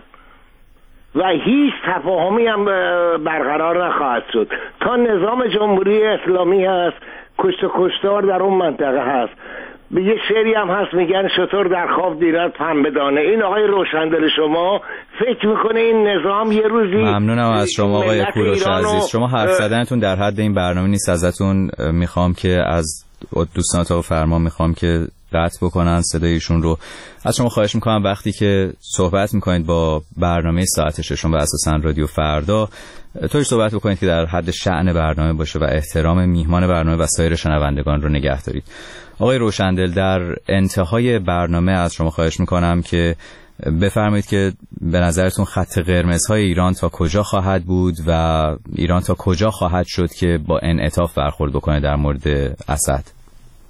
و هیچ تفاهمی هم برقرار نخواهد شد تا نظام جمهوری اسلامی هست. کشت و کشتار در اون منطقه هست. به یه شعری هم هست میگن شطور در خواب دیرد پنبه دانه. این آقای روشندل شما فکر میکنه این نظام یه روزی. ممنونم از شما آقای کوروش عزیز. شما حرف زدنتون در حد این برنامه نیست. ازتون میخوام که از دوستان تا فرمان میخوام که قطع بکنن صدایشون رو. از شما خواهش میکنم وقتی که صحبت میکنید با برنامه ساعت ششم و اساساً رادیو فردا، طوری صحبت بکنید که در حد شأن برنامه باشه و احترام میهمان برنامه و سایر شنوندگان رو نگه دارید. آقای روشندل، در انتهای برنامه از شما خواهش میکنم که بفرمایید که به نظرتون خط قرمزهای ایران تا کجا خواهد بود و ایران تا کجا خواهد شد که با انعطاف برخورد بکنه در مورد اسد.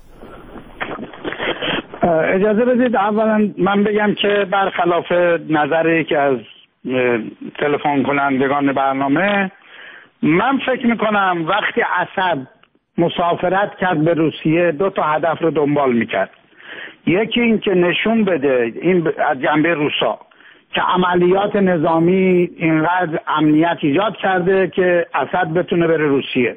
اجازه بدید اولا من بگم که برخلاف نظری که از تلفن کنندگان برنامه، من فکر میکنم وقتی اسد مسافرت کرد به روسیه دو تا هدف رو دنبال میکرد. یکی این که نشون بده این از جنبه روسا که عملیات نظامی اینقدر امنیت ایجاد کرده که اسد بتونه بره روسیه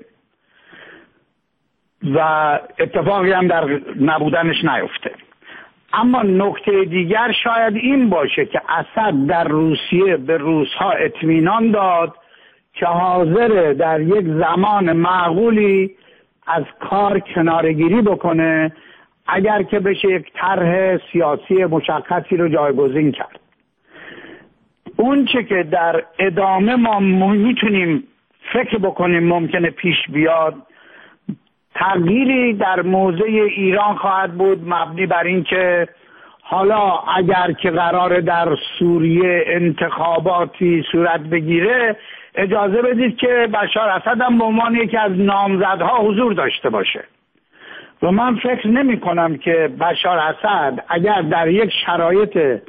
و اتفاقی هم در نبودنش نیفته. اما نکته دیگر شاید این باشه که اسد در روسیه به روس‌ها اطمینان داد که حاضر در یک زمان معقولی از کار کنارگیری بکنه اگر که بشه یک طرح سیاسی مشخصی رو جایگزین کرد. اون چه که در ادامه ما میتونیم فکر بکنیم ممکنه پیش بیاد، تغییری در موضع ایران خواهد بود مبنی بر این که حالا اگر که قرار در سوریه انتخاباتی صورت بگیره، اجازه بدید که بشار اسد هم به عنوان یکی از نامزدها حضور داشته باشه. و من فکر نمی کنم که بشار اسد اگر در یک شرایط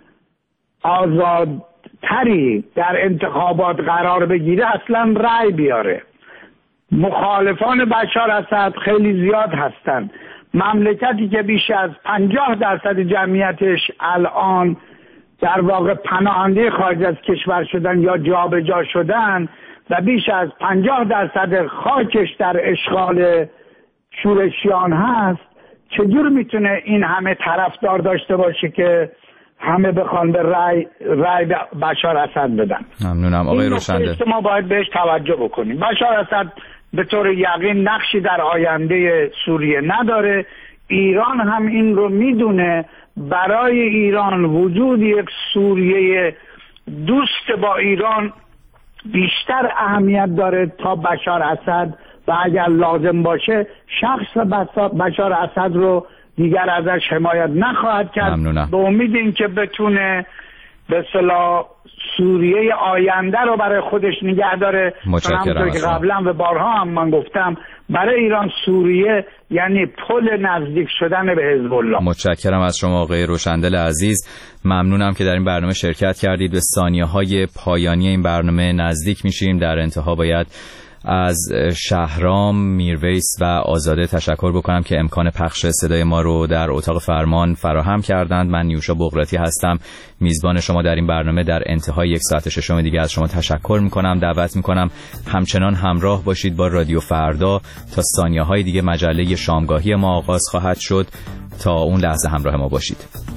آزادتری در انتخابات قرار بگیره اصلا رأی بیاره. مخالفان بشار اسد خیلی زیاد هستند. مملکتی که بیش از پنجاه درصد جمعیتش الان در واقع پناهنده خارج از کشور شدن یا جابجا شدن و بیش از پنجاه درصد خاکش در اشغال شورشیان هست، چجور میتونه این همه طرفدار داشته باشه که همه بخوان به رای رای بشار اسد بدن؟ ممنونم آقای روشنده. ما باید بهش توجه بکنیم. بشار اسد به طور یقین نقشی در آینده سوریه نداره. ایران هم این رو میدونه. برای ایران وجود یک سوریه دوست با ایران بیشتر اهمیت داره تا بشار اسد و اگر لازم باشه شخص بشار اسد رو دیگر ازش حمایت نخواهد کرد. ممنونم. به امید اینکه بتونه به اصطلاح سوریه آینده رو برای خودش نگه داره. متشکرم که قبلا و بارها هم من گفتم برای ایران سوریه یعنی پل نزدیک شدن به حزب الله. متشکرم از شما آقای روشندل عزیز. ممنونم که در این برنامه شرکت کردید. به ثانیه‌های پایانی این برنامه نزدیک میشیم. در انتها باید از شهرام، میرویس و آزاده تشکر بکنم که امکان پخش صدای ما رو در اتاق فرمان فراهم کردند. من نیوشا بغراتی هستم، میزبان شما در این برنامه. در انتهای یک ساعت ششم دیگه از شما تشکر میکنم. دعوت میکنم همچنان همراه باشید با رادیو فردا تا ثانیه‌های دیگه. مجله شامگاهی ما آغاز خواهد شد. تا اون لحظه همراه ما باشید.